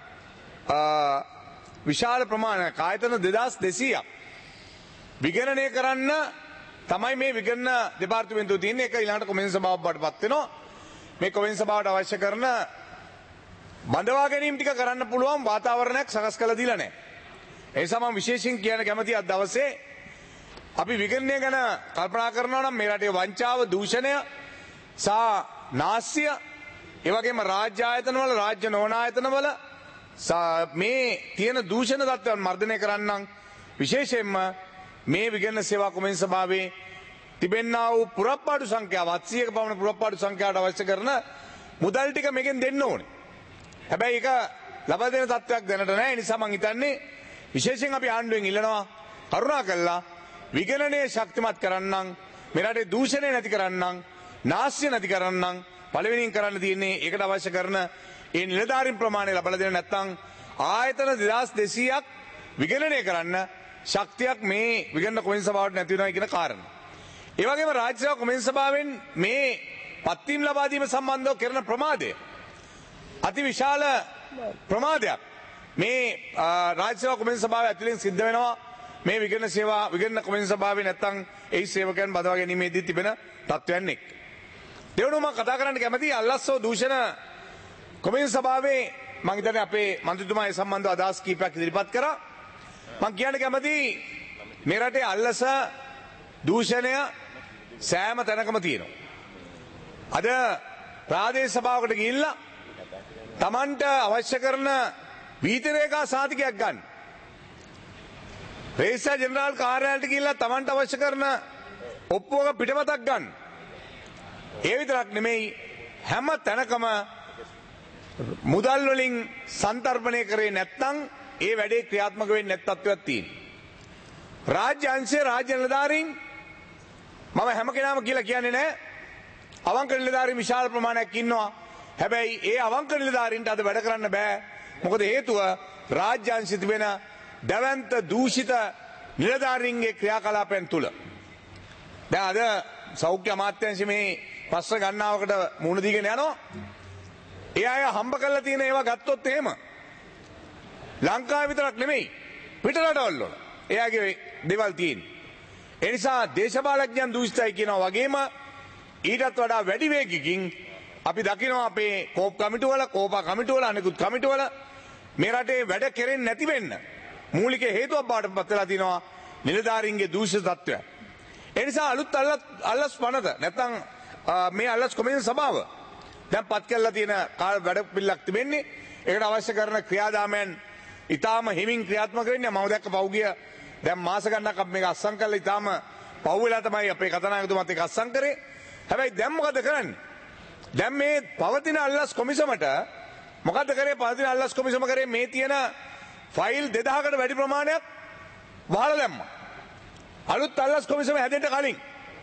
විශාල ප්‍රමාණයක් ආයතන දෙදාස් දෙසීයක් විගණනය කරන්න තමයි මේ විගණන දෙපාර්තමේන්තුව තියෙන්නේ. ඒක ඊළඟට කොමිෂන් සභාවක් බවට පත් වෙනවා. මේ කොමිෂන් සභාවට අවශ්‍ය කරන බඳවා ගැනීම ටික කරන්න පුළුවන් වාතාවරණයක් සකස් කරලා දීලා නැහැ. ඒ නිසා මම විශේෂයෙන් කියන්න කැමතියි අද දවසේ අපි විගණනය ගැන කල්පනා කරනවා නම් මේ රටේ වංචාව, දූෂණය සහ නාස්‍ය, ඒ වගේම රාජ්‍ය ආයතනවල, රාජ්‍ය නොවන ආයතනවල මේ තියෙන දූෂණ තත්ත්වයන් මර්ධනය කරන්නම් විශේෂයෙන්ම මේ විගණන සේවා කොමිෂන් සභාවේ තිබෙන්නා වූ පුරප්පාඩු සංඛ්‍යාව හත්සීයක පමණ පුරප්පාඩු සංඛ්‍යාවට අවශ්‍ය කරන මුදල් ටික මේකෙන් දෙන්න ඕනේ. හැබැයි ඒක ලබා දෙන තත්ත්වයක් දැනට නැහැ. ඒ නිසා මම හිතන්නේ විශේෂයෙන් අපි ආණ්ඩුවෙන් ඉල්ලනවා කරුණා කළා විගණනයේ ශක්තිමත් කරන්නම්, මේ රටේ දූෂණය නැති කරන්නම්, නාස්‍ය නැති කරන්නම් පළවෙනියෙන් කරන්න තියෙන්නේ ඒකට අවශ්‍ය කරන ඒ නිලධාරීන් ප්‍රමාණය ලබා දෙන්න නැත්නම් ආයතන දෙදාස් දෙසීයක් විගණනය කරන්න ශක්තියක් මේ විගණන කොමිෂන් සභාවට නැති වෙනවා කියන කාරණා. ඒ වගේම රාජ්‍ය සේවා කොමිෂන් සභාවෙන් මේ පත්වීම් ලබා දීම සම්බන්ධව කරන ප්‍රමාදය අති විශාල ප්‍රමාදයක්. මේ රාජ්‍ය සේවා කොමිෂන් සභාව ඇතුළෙන් සිද්ධ වෙනවා. මේ විගණන සේවා විගණන කොමිෂන් සභාවේ නැත්නම් ඒ සේවකයන් බදවා ගැනීමේදී තිබෙන තත්ත්වයන් එක්ක. දෙවනුව මම කතා කරන්න කැමතියි අල්ලස්සෝ දූෂණ කොමිෂන් සභාවේ මම හිතන්නේ අපේ මන්ත්‍රීතුමා ඒ සම්බන්ධව අදහස් කීපයක් ඉදිරිපත් කරා. මං කියන්න කැමති මේ රටේ අල්ලස දූෂණය සෑම තැනකම තියෙනවා. අද ප්‍රාදේශ සභාවකට ගිහිල්ලා Tamanට අවශ්‍ය කරන වීති රේඛා සාතිකයක් ගන්න. රේස්සා ජෙනරාල් කාර්යාලයට ගිහිල්ලා Tamanට අවශ්‍ය කරන ඔප්පුවක පිටපතක් ගන්න. ඒ විතරක් නෙමෙයි හැම තැනකම මුදල් වලින් සන්තර්පණය කරේ නැත්නම් ඒ වැඩේ ක්‍රියාත්මක වෙන්නේ නැත් තත්ත්වයක් තියෙනවා. රාජ්‍ය අංශයේ රාජ්‍ය නිලධාරීන් මම හැම කෙනාම කියලා කියන්නේ නැහැ. අවංක නිලධාරීන් විශාල ප්‍රමාණයක් ඉන්නවා. හැබැයි ඒ අවංක නිලධාරීන්ට අද වැඩ කරන්න බෑ. මොකද හේතුව රාජ්‍ය අංශයේ තිබෙන දවන්ත දූෂිත නිලධාරීන්ගේ ක්‍රියාකලාපයන් තුල. දැන් අද සෞඛ්‍ය අමාත්‍යාංශ මේ ප්‍රශ්න ගණනාවකට මුහුණ දීගෙන යනවා. ඒ අය හම්බ කරලා තියෙන ඒවා ගත්තොත් එහෙම ලංකාව විතරක් නෙමෙයි පිට රටවල් වල එයාගේ දේවල් තියෙනවා. ඒ නිසා දේශපාලඥයන් දූෂිතයි කියනවා වගේම ඊටත් වඩා වැඩි වේගකින් අපි දකිනවා අපේ කෝප් කමිටුවල කෝපා කමිටුවල අනිකුත් කමිටුවල මේ රටේ වැඩ කෙරෙන්නේ නැති වෙන්න මූලික හේතුවක් බවට පත් වෙලා තිනවා නිලධාරීන්ගේ දූෂිත තත්ත්වය. ඒ නිසා අලුත් අල්ලස් පනත නැත්නම් මේ අල්ලස් කොමිෂන් සභාව දැන් පත් කරලා තියෙන කාල වැඩ පිළිලක් තිබෙන්නේ. ඒකට අවශ්‍ය කරන ක්‍රියාදාමයන් ඊටාම හිමින් ක්‍රියාත්මක වෙන්නේ. මම දැක්ක පෞගිය දැන් මාස ගණනක් අපි මේක අස්සම් කරලා ඊටාම පව් වෙලා තමයි අපේ කතානායකතුමාත් ඒක අස්සම් කරේ. හැබැයි දැන් මොකද කරන්නේ? දැන් මේ පවතින අල්ලස් කොමිසමට මොකද කරේ? පවතින අල්ලස් කොමිසම කරේ මේ තියෙන ෆයිල් දෙදහකට වැඩි ප්‍රමාණයක් වහලා දැම්මා. අලුත් අල්ලස් කොමිසම හැදෙන්න කලින්.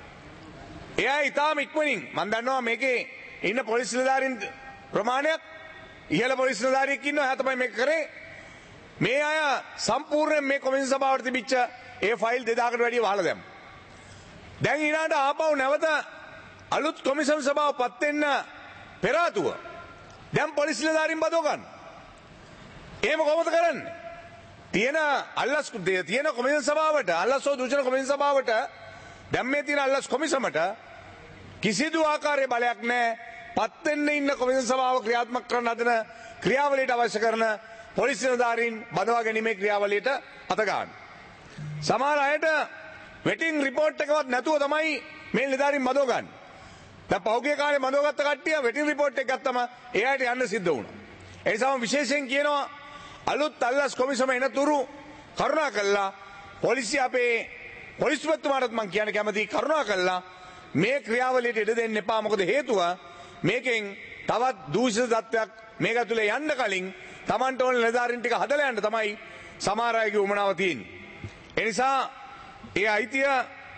එයා ඊටාම ඉක්මනින් මම දන්නවා මේකේ ඉන්න පොලිස් නිලධාරීන් ප්‍රමාණයක් ඉහළ පොලිස් නිලධාරියෙක් ඉන්නවා. එයා තමයි මේක කරේ. මේ අය සම්පූර්ණයෙන් මේ කොමිෂන් සභාවට තිබිච්ච ඒ ෆයිල් දෙදහකට වැඩිය වහලා දැම්මා. දැන් ඊළඟට ආපහු නැවත අලුත් කොමිෂන් සභාව පත් වෙන්න පෙර ආතුව දැන් පොලිස් නිලධාරීන් බදව ගන්න. එහෙම කොහොමද කරන්නේ? තියෙන අල්ලස් තියෙන කොමිෂන් සභාවට අල්ලස් දූෂණ කොමිෂන් සභාවට දැන් මේ තියෙන අල්ලස් කොමිසමට කිසිදු ආකාරයේ බලයක් නැහැ. පත් වෙන්න ඉන්න කොමිෂන් සභාව ක්‍රියාත්මක කරන හදන ක්‍රියාවලියට අවශ්‍ය කරන පොලිස් නිලධාරීන් බදවා ගැනීමේ ක්‍රියාවලියට අත ගන්න. සමහර අයට වෙටින් රිපෝට් එකවත් නැතුව තමයි මේ නිලධාරීන් බදව ගන්න. දැන් පහුගිය කාලේ බදවගත්ත කට්ටිය වෙටින් රිපෝට් එක ගත්තම එයාට යන්න සිද්ධ වුණා. ඒ නිසා විශේෂයෙන් කියනවා අලුත් අල්ලස් කොමිසම එනතුරු කරුණා කළා පොලිසිය අපේ පොලිස්පතිතුමාට මම කියන්න කැමතියි කරුණා කළා මේ ක්‍රියාවලියට ඉඩ දෙන්න එපා. මොකද හේතුව මේකෙන් තවත් දූෂිත තත්ත්වයක් මේක ඇතුලේ යන්න කලින් Tamanට ඕන නිලධාරීන් ටික හදලා යන්න තමයි සමහර අයගේ උමනාව තියෙන්නේ. ඒ නිසා ඒ අයිතිය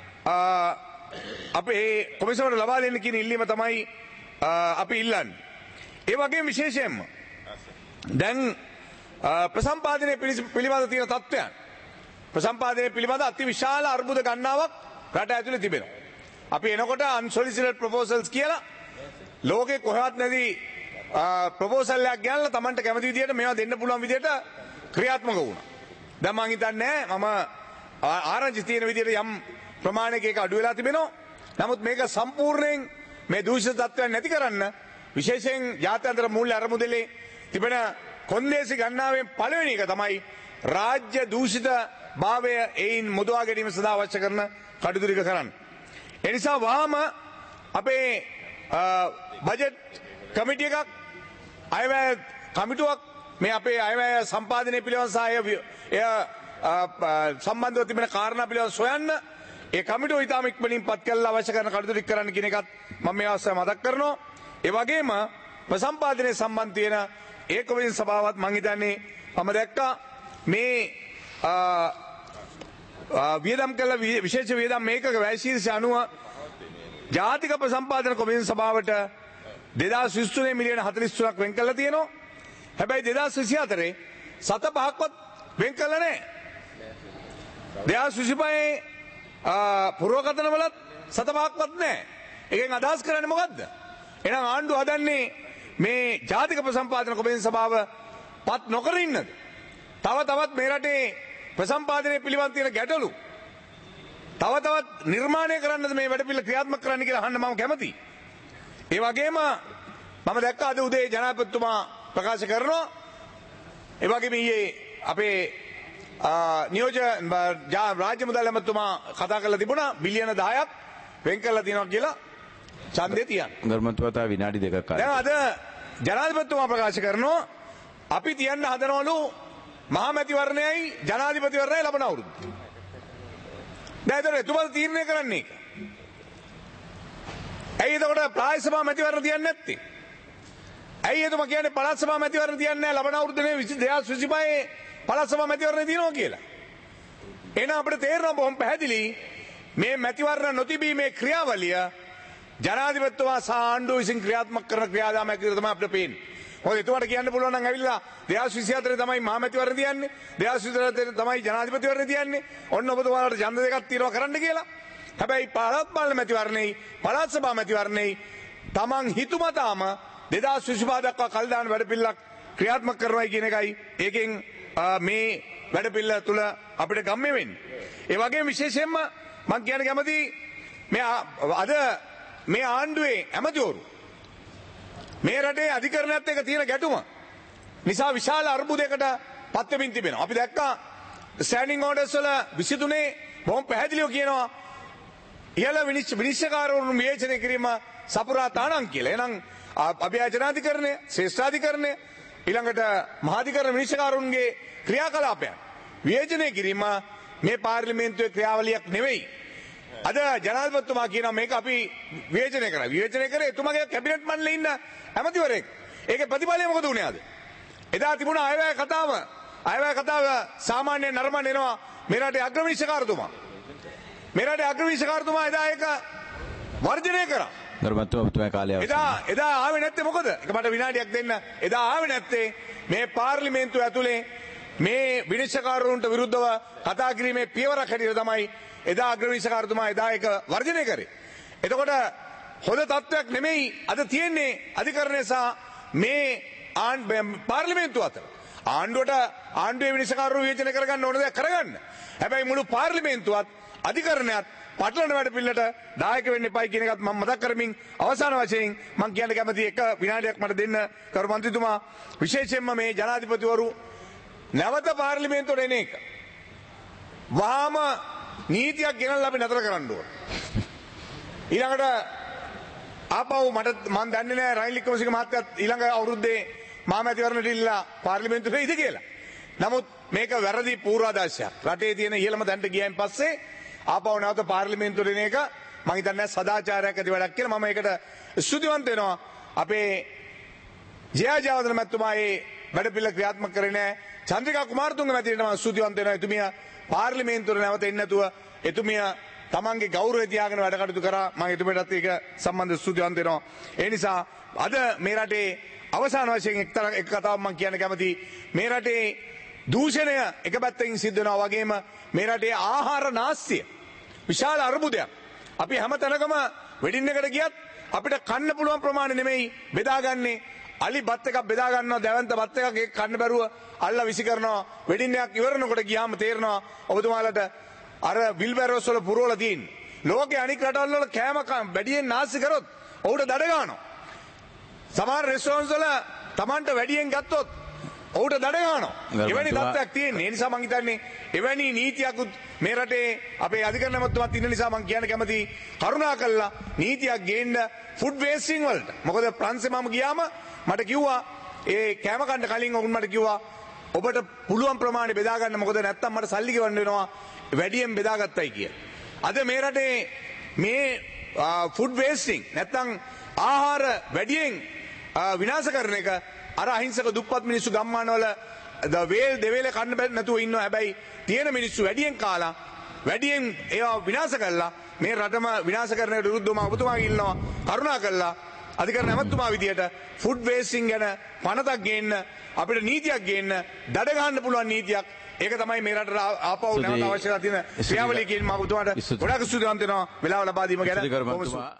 අපේ කොමිසමට ලබා දෙන්න කියන ඉල්ලීම තමයි අපි ඉල්ලන්නේ. ඒ වගේම විශේෂයෙන්ම දැන් ප්‍රසම්පාදනයේ පිළිබඳ තියෙන තත්ත්වයන් ප්‍රසම්පාදනයේ පිළිබඳ අති විශාල අර්බුද ගණනාවක් රට ඇතුලේ තිබෙනවා. අපි එනකොට unsolicited proposals කියලා ලෝකේ කොහෙවත් නැති ප්‍රොපෝසල් එකක් ගන්නලා Tamanට කැමති විදිහට මේවා දෙන්න පුළුවන් විදිහට ක්‍රියාත්මක වුණා. දැන් මම හිතන්නේ මම ආරංචි තියෙන විදිහට යම් ප්‍රමාණයක ඒක අඩු වෙලා තිබෙනවා. නමුත් මේක සම්පූර්ණයෙන් මේ දූෂිත තත්ත්වයන් නැති කරන්න විශේෂයෙන් ජාත්‍යන්තර මූල්‍ය අරමුදලේ තිබෙන කොන්දේසි ගණනාවෙන් පළවෙනි එක තමයි රාජ්‍ය දූෂිත භාවය ඒයින් මුදවා ගැනීම සඳහා අවශ්‍ය කරන කටයුතු ටික කරන්න. ඒ නිසා වහාම අපේ බජට් කමිටි එකක් අයවැය කමිටුවක් මේ අපේ අයවැය සම්පාදනය පිළිබඳ සහ එය සම්බන්ධව තිබෙන කාරණා පිළිබඳව සොයන්න ඒ කමිටුව ඉතාම ඉක්මනින් පත් කරලා අවශ්‍ය කරන කටයුතු කරන්න කියන එකත් මම මේ අවස්ථාවේ මතක් කරනවා. ඒ වගේම ප්‍රසම්පාදනයේ සම්බන්ධ තියෙන ඒ කොමිෂන් සභාවත් මම හිතන්නේ මම දැක්කා මේ වියදම් කළ විශේෂ වියදම් මේකක වැය ශීර්ෂ අනුව ජාතික ප්‍රසම්පාදන කොමිෂන් සභාවට දෙදාස් විසිතුනේ මිලියන හතළිස් තුනක් වෙන් කරලා තියෙනවා. හැබැයි දෙදාස් විසිහතරේ සත පහක්වත් වෙන් කරලා නැහැ. දෙදාස් විසිපහේ පුරවකථන වලත් සත පහක්වත් නැහැ. ඒකෙන් අදහස් කරන්නේ මොකද්ද? එහෙනම් ආණ්ඩුව හදන්නේ මේ ජාතික ප්‍රසම්පාදන කොමිෂන් සභාව පත් නොකර ඉන්නද? තව තවත් මේ රටේ ප්‍රසම්පාදනයේ පිළිබඳ තියෙන ගැටලු තව තවත් නිර්මාණය කරන්නද මේ වැඩ පිළිවෙල ක්‍රියාත්මක කරන්න කියලා අහන්න මම කැමතියි. ඒ වගේම මම දැක්ක අද උදේ ජනාධිපතිතුමා ප්‍රකාශ කරනවා ඒ වගේම ඊයේ අපේ නියෝජ්‍ය රාජ්‍ය මුදල් ඇමතුමා කතා කරලා තිබුණා බිලියන දහයක් වෙන් කරලා තියෙනවා කියලා ඡන්දේ තියන්න. ගර්මතුවතා විනාඩි දෙකක් කාලය. දැන් අද ජනාධිපතිතුමා ප්‍රකාශ කරනවා අපි තියන්න හදනවලු මහා මැතිවරණයයි ජනාධිපතිවරණයයි ලබන අවුරුද්ද. දැන් ඒතර එතුමාට තීරණය කරන්නේ ඒක. ඇයි එතකොට ප්‍රාදේශ සභා මැතිවරණ තියන්නේ නැත්තේ? ඇයි එතුමා කියන්නේ පළාත් සභා මැතිවරණ තියන්නේ නැහැ ලබන අවුරුද්දේ දෙදාස් විසිපහේ පළාත් සභා මැතිවරණ තියෙනවා කියලා. එහෙනම් අපිට තේරෙනවා බොහොම පැහැදිලි මේ මැතිවරණ නොතිබීමේ ක්‍රියාවලිය ජනාධිපතිතුමා සහ ආණ්ඩුව විසින් ක්‍රියාත්මක කරන ක්‍රියාදාමයක් විදිහට තමයි අපිට පේන්නේ. මොකද එතුමාට කියන්න පුළුවන් නම් ඇවිල්ලා දෙදාස් විසිහතරේ තමයි මහා මැතිවරණ තියන්නේ. දෙදාස් විසිහතරේ තමයි ජනාධිපතිවරණ තියන්නේ. ඔන්න ඔබතුමාලට ඡන්ද දෙකක් තියෙනවා කරන්න කියලා. හැබැයි පළාත් පාලන මැතිවරණේ පළාත් සභා මැතිවරණේ තමන් හිතුමතාම දෙදාස් විසිපහ දක්වා කල් දාන වැඩපිළිවෙලක් ක්‍රියාත්මක කරනවායි කියන එකයි ඒකෙන් මේ වැඩපිළිවෙල තුල අපිට ගම්මේ වෙන්නේ. ඒ වගේම විශේෂයෙන්ම මම කියන්න කැමති මේ අද මේ ආණ්ඩුවේ ඇමතිවරු මේ රටේ අධිකරණයත් එක්ක තියෙන ගැටුම නිසා විශාල අර්බුදයකට පත් වෙමින් තිබෙනවා. අපි දැක්කා ස්ටෑන්ඩින් ඕඩර්ස් වල විසිතුනේ බොහොම පැහැදිලිව කියනවා ඉහළ විනිශ්චයකාරවරුන් විවේචනය කිරීම සපුරා තාණම් කියලා. එහෙනම් අභියාචනාධිකරණය, ශ්‍රේෂ්ඨාධිකරණය ඊළඟට මහාධිකරණ විනිශ්චයකාරුන්ගේ ක්‍රියාකලාපයන් විවේචනය කිරීම මේ පාර්ලිමේන්තුවේ ක්‍රියාවලියක් නෙවෙයි. අද ජනාධිපතිතුමා කියනවා මේක අපි විවේචනය කරා. විවේචනය කරේ එතුමාගේ කැබිනට් මණ්ඩලේ ඉන්න ඇමතිවරයෙක්. ඒකේ ප්‍රතිඵලය මොකද වුණේ අද? එදා තිබුණ අයවැය කතාව, අයවැය කතාව සාමාන්‍ය නරඹන එනවා මේ රටේ අග්‍රවිනිශ්චයකාරතුමා. මේ රටේ අග්‍රවිනිශ්චයකාරතුමා එදා ඒක වර්ජනය කරා. ගර්මතුවතුමා කාලය අවසන්. එදා එදා ආවේ නැත්තේ මොකද? ඒක මට විනාඩියක් දෙන්න. එදා ආවේ නැත්තේ මේ පාර්ලිමේන්තුව ඇතුලේ මේ විනිශ්චයකාරවරුන්ට විරුද්ධව කතා කිරීමේ පියවරක් හැටියට තමයි එදා අග්‍රවිනිශ්චයකාරතුමා එදා ඒක වර්ජනය කරේ. එතකොට හොඳ තත්ත්වයක් නෙමෙයි අද තියෙන්නේ අධිකරණය සහ මේ පාර්ලිමේන්තුව අතර. ආණ්ඩුවට ආණ්ඩුවේ විනිශ්චයකාරවරු විවේචනය කරගන්න ඕන දේ කරගන්න. හැබැයි මුළු පාර්ලිමේන්තුවත් අධිකරණයත් පටලන වැඩ පිළිලට දායක වෙන්න එපයි කියන එකත් මම මතක් කරමින් අවසාන වශයෙන් මම කියන්න කැමති එක විනාඩියක් මට දෙන්න කරු මන්ත්‍රීතුමා විශේෂයෙන්ම මේ ජනාධිපතිවරු නැවත පාර්ලිමේන්තුවට එන එක වහාම නීතියක් ගෙනල්ලා අපි නතර කරන්න ඕන. ඊළඟට ආපහු මට මම දන්නේ නැහැ රනිල් වික්‍රමසිංහ මහත්තයාත් ඊළඟ අවුරුද්දේ මහා මැතිවරණයට ඉල්ලලා පාර්ලිමේන්තුවට ඉද කියලා. නමුත් මේක වැරදි පූර්වාදර්ශයක්. රටේ තියෙන ඉහළම දැන්ට ගියයින් පස්සේ ආපහු නැවත පාර්ලිමේන්තුවට එන එක මම හිතන්නේ සදාචාරයක් ඇති වැඩක් කියලා. මම ඒකට ස්තුතිවන්ත වෙනවා. අපේ ජයා ජයවර්ධන මැතිතුමා මේ වැඩපිළිවෙල ක්‍රියාත්මක කරේ නැහැ. චන්ද්‍රිකා කුමාරතුංග මැතිණියට මම ස්තුතිවන්ත වෙනවා. එතුමිය පාර්ලිමේන්තුවට නැවත එන්නේ නැතුව එතුමිය තමන්ගේ ගෞරවය තියාගෙන වැඩ කටයුතු කරා. මම එතුමියටත් ඒක සම්බන්ධ ස්තුතිවන්ත වෙනවා. ඒ නිසා අද මේ රටේ අවසාන වශයෙන් එක්තරා එක කතාවක් මම කියන්න කැමතියි. මේ රටේ දූෂණය එක පැත්තකින් සිද්ධ වෙනවා වගේම මේ රටේ ආහාර නාස්තිය විශාල අර්බුදයක්. අපි හැම තැනකම වෙඩින් එකට ගියත් අපිට කන්න පුළුවන් ප්‍රමාණය නෙමෙයි බෙදාගන්නේ. අලි බත් එකක් බෙදා ගන්නවා, දැවැන්ත බත් එකක් ඒක කන්න බැරුව අල්ලා විසි කරනවා. වෙඩින් එකක් ඉවරනකොට ගියාම තේරෙනවා ඔබතුමාලට අර විල්බැරෝස් වල පුරවලා තියෙන. ලෝකේ අනික් රටවල් වල කෑම වැඩියෙන් නාස්ති කරොත් ඔහුට දඩ ගන්නවා. සමහර රෙස්ටෝරන්ට්ස් වල Tamanට වැඩියෙන් ගත්තොත් ඔහුට දඩ ගන්නවා. එවැනි තත්ත්වයක් තියෙන්නේ. ඒ නිසා මම හිතන්නේ එවැනි නීතියකුත් මේ රටේ අපේ අධිකරණ මැතිතුමාත් ඉන්න නිසා මම කියන්න කැමතියි කරුණාකරලා නීතියක් ගේන්න ෆුඩ් වේස්ටිං වලට. මොකද ප්‍රංශේ මම ගියාම මට කිව්වා ඒ කෑම කන්න කලින් ඔවුන් මට කිව්වා ඔබට පුළුවන් ප්‍රමාණය බෙදා ගන්න. මොකද නැත්තම් මට සල්ලි ගෙවන්න වෙනවා වැඩියෙන් බෙදාගත්තයි කියලා. අද මේ රටේ මේ ෆුඩ් වේස්ටිං නැත්තම් ආහාර වැඩියෙන් විනාශ කරන එක අර අහිංසක දුප්පත් මිනිස්සු ගම්මානවල වේල් දෙවේල කන්න බැරි නැතුව ඉන්නවා. හැබැයි තියෙන මිනිස්සු වැඩියෙන් කාලා වැඩියෙන් ඒවා විනාශ කළා මේ රටම විනාශ කරනකට විරුද්ධව මම ඔබතුමාගෙන් ඉල්ලනවා කරුණා කළා අධිකරණ ඇමතුමා විදියට ෆුඩ් වේස්ටිං ගැන පනතක් ගේන්න අපිට නීතියක් ගේන්න දඩ ගන්න පුළුවන් නීතියක්. ඒක තමයි මේ රටට ආපහු නැවත අවශ්‍යලා තියෙන ක්‍රියාවලිය කියන මම ඔබතුමාට ගොඩාක් ස්තුතිවන්ත වෙනවා වෙලාව ලබා දීම ගැන.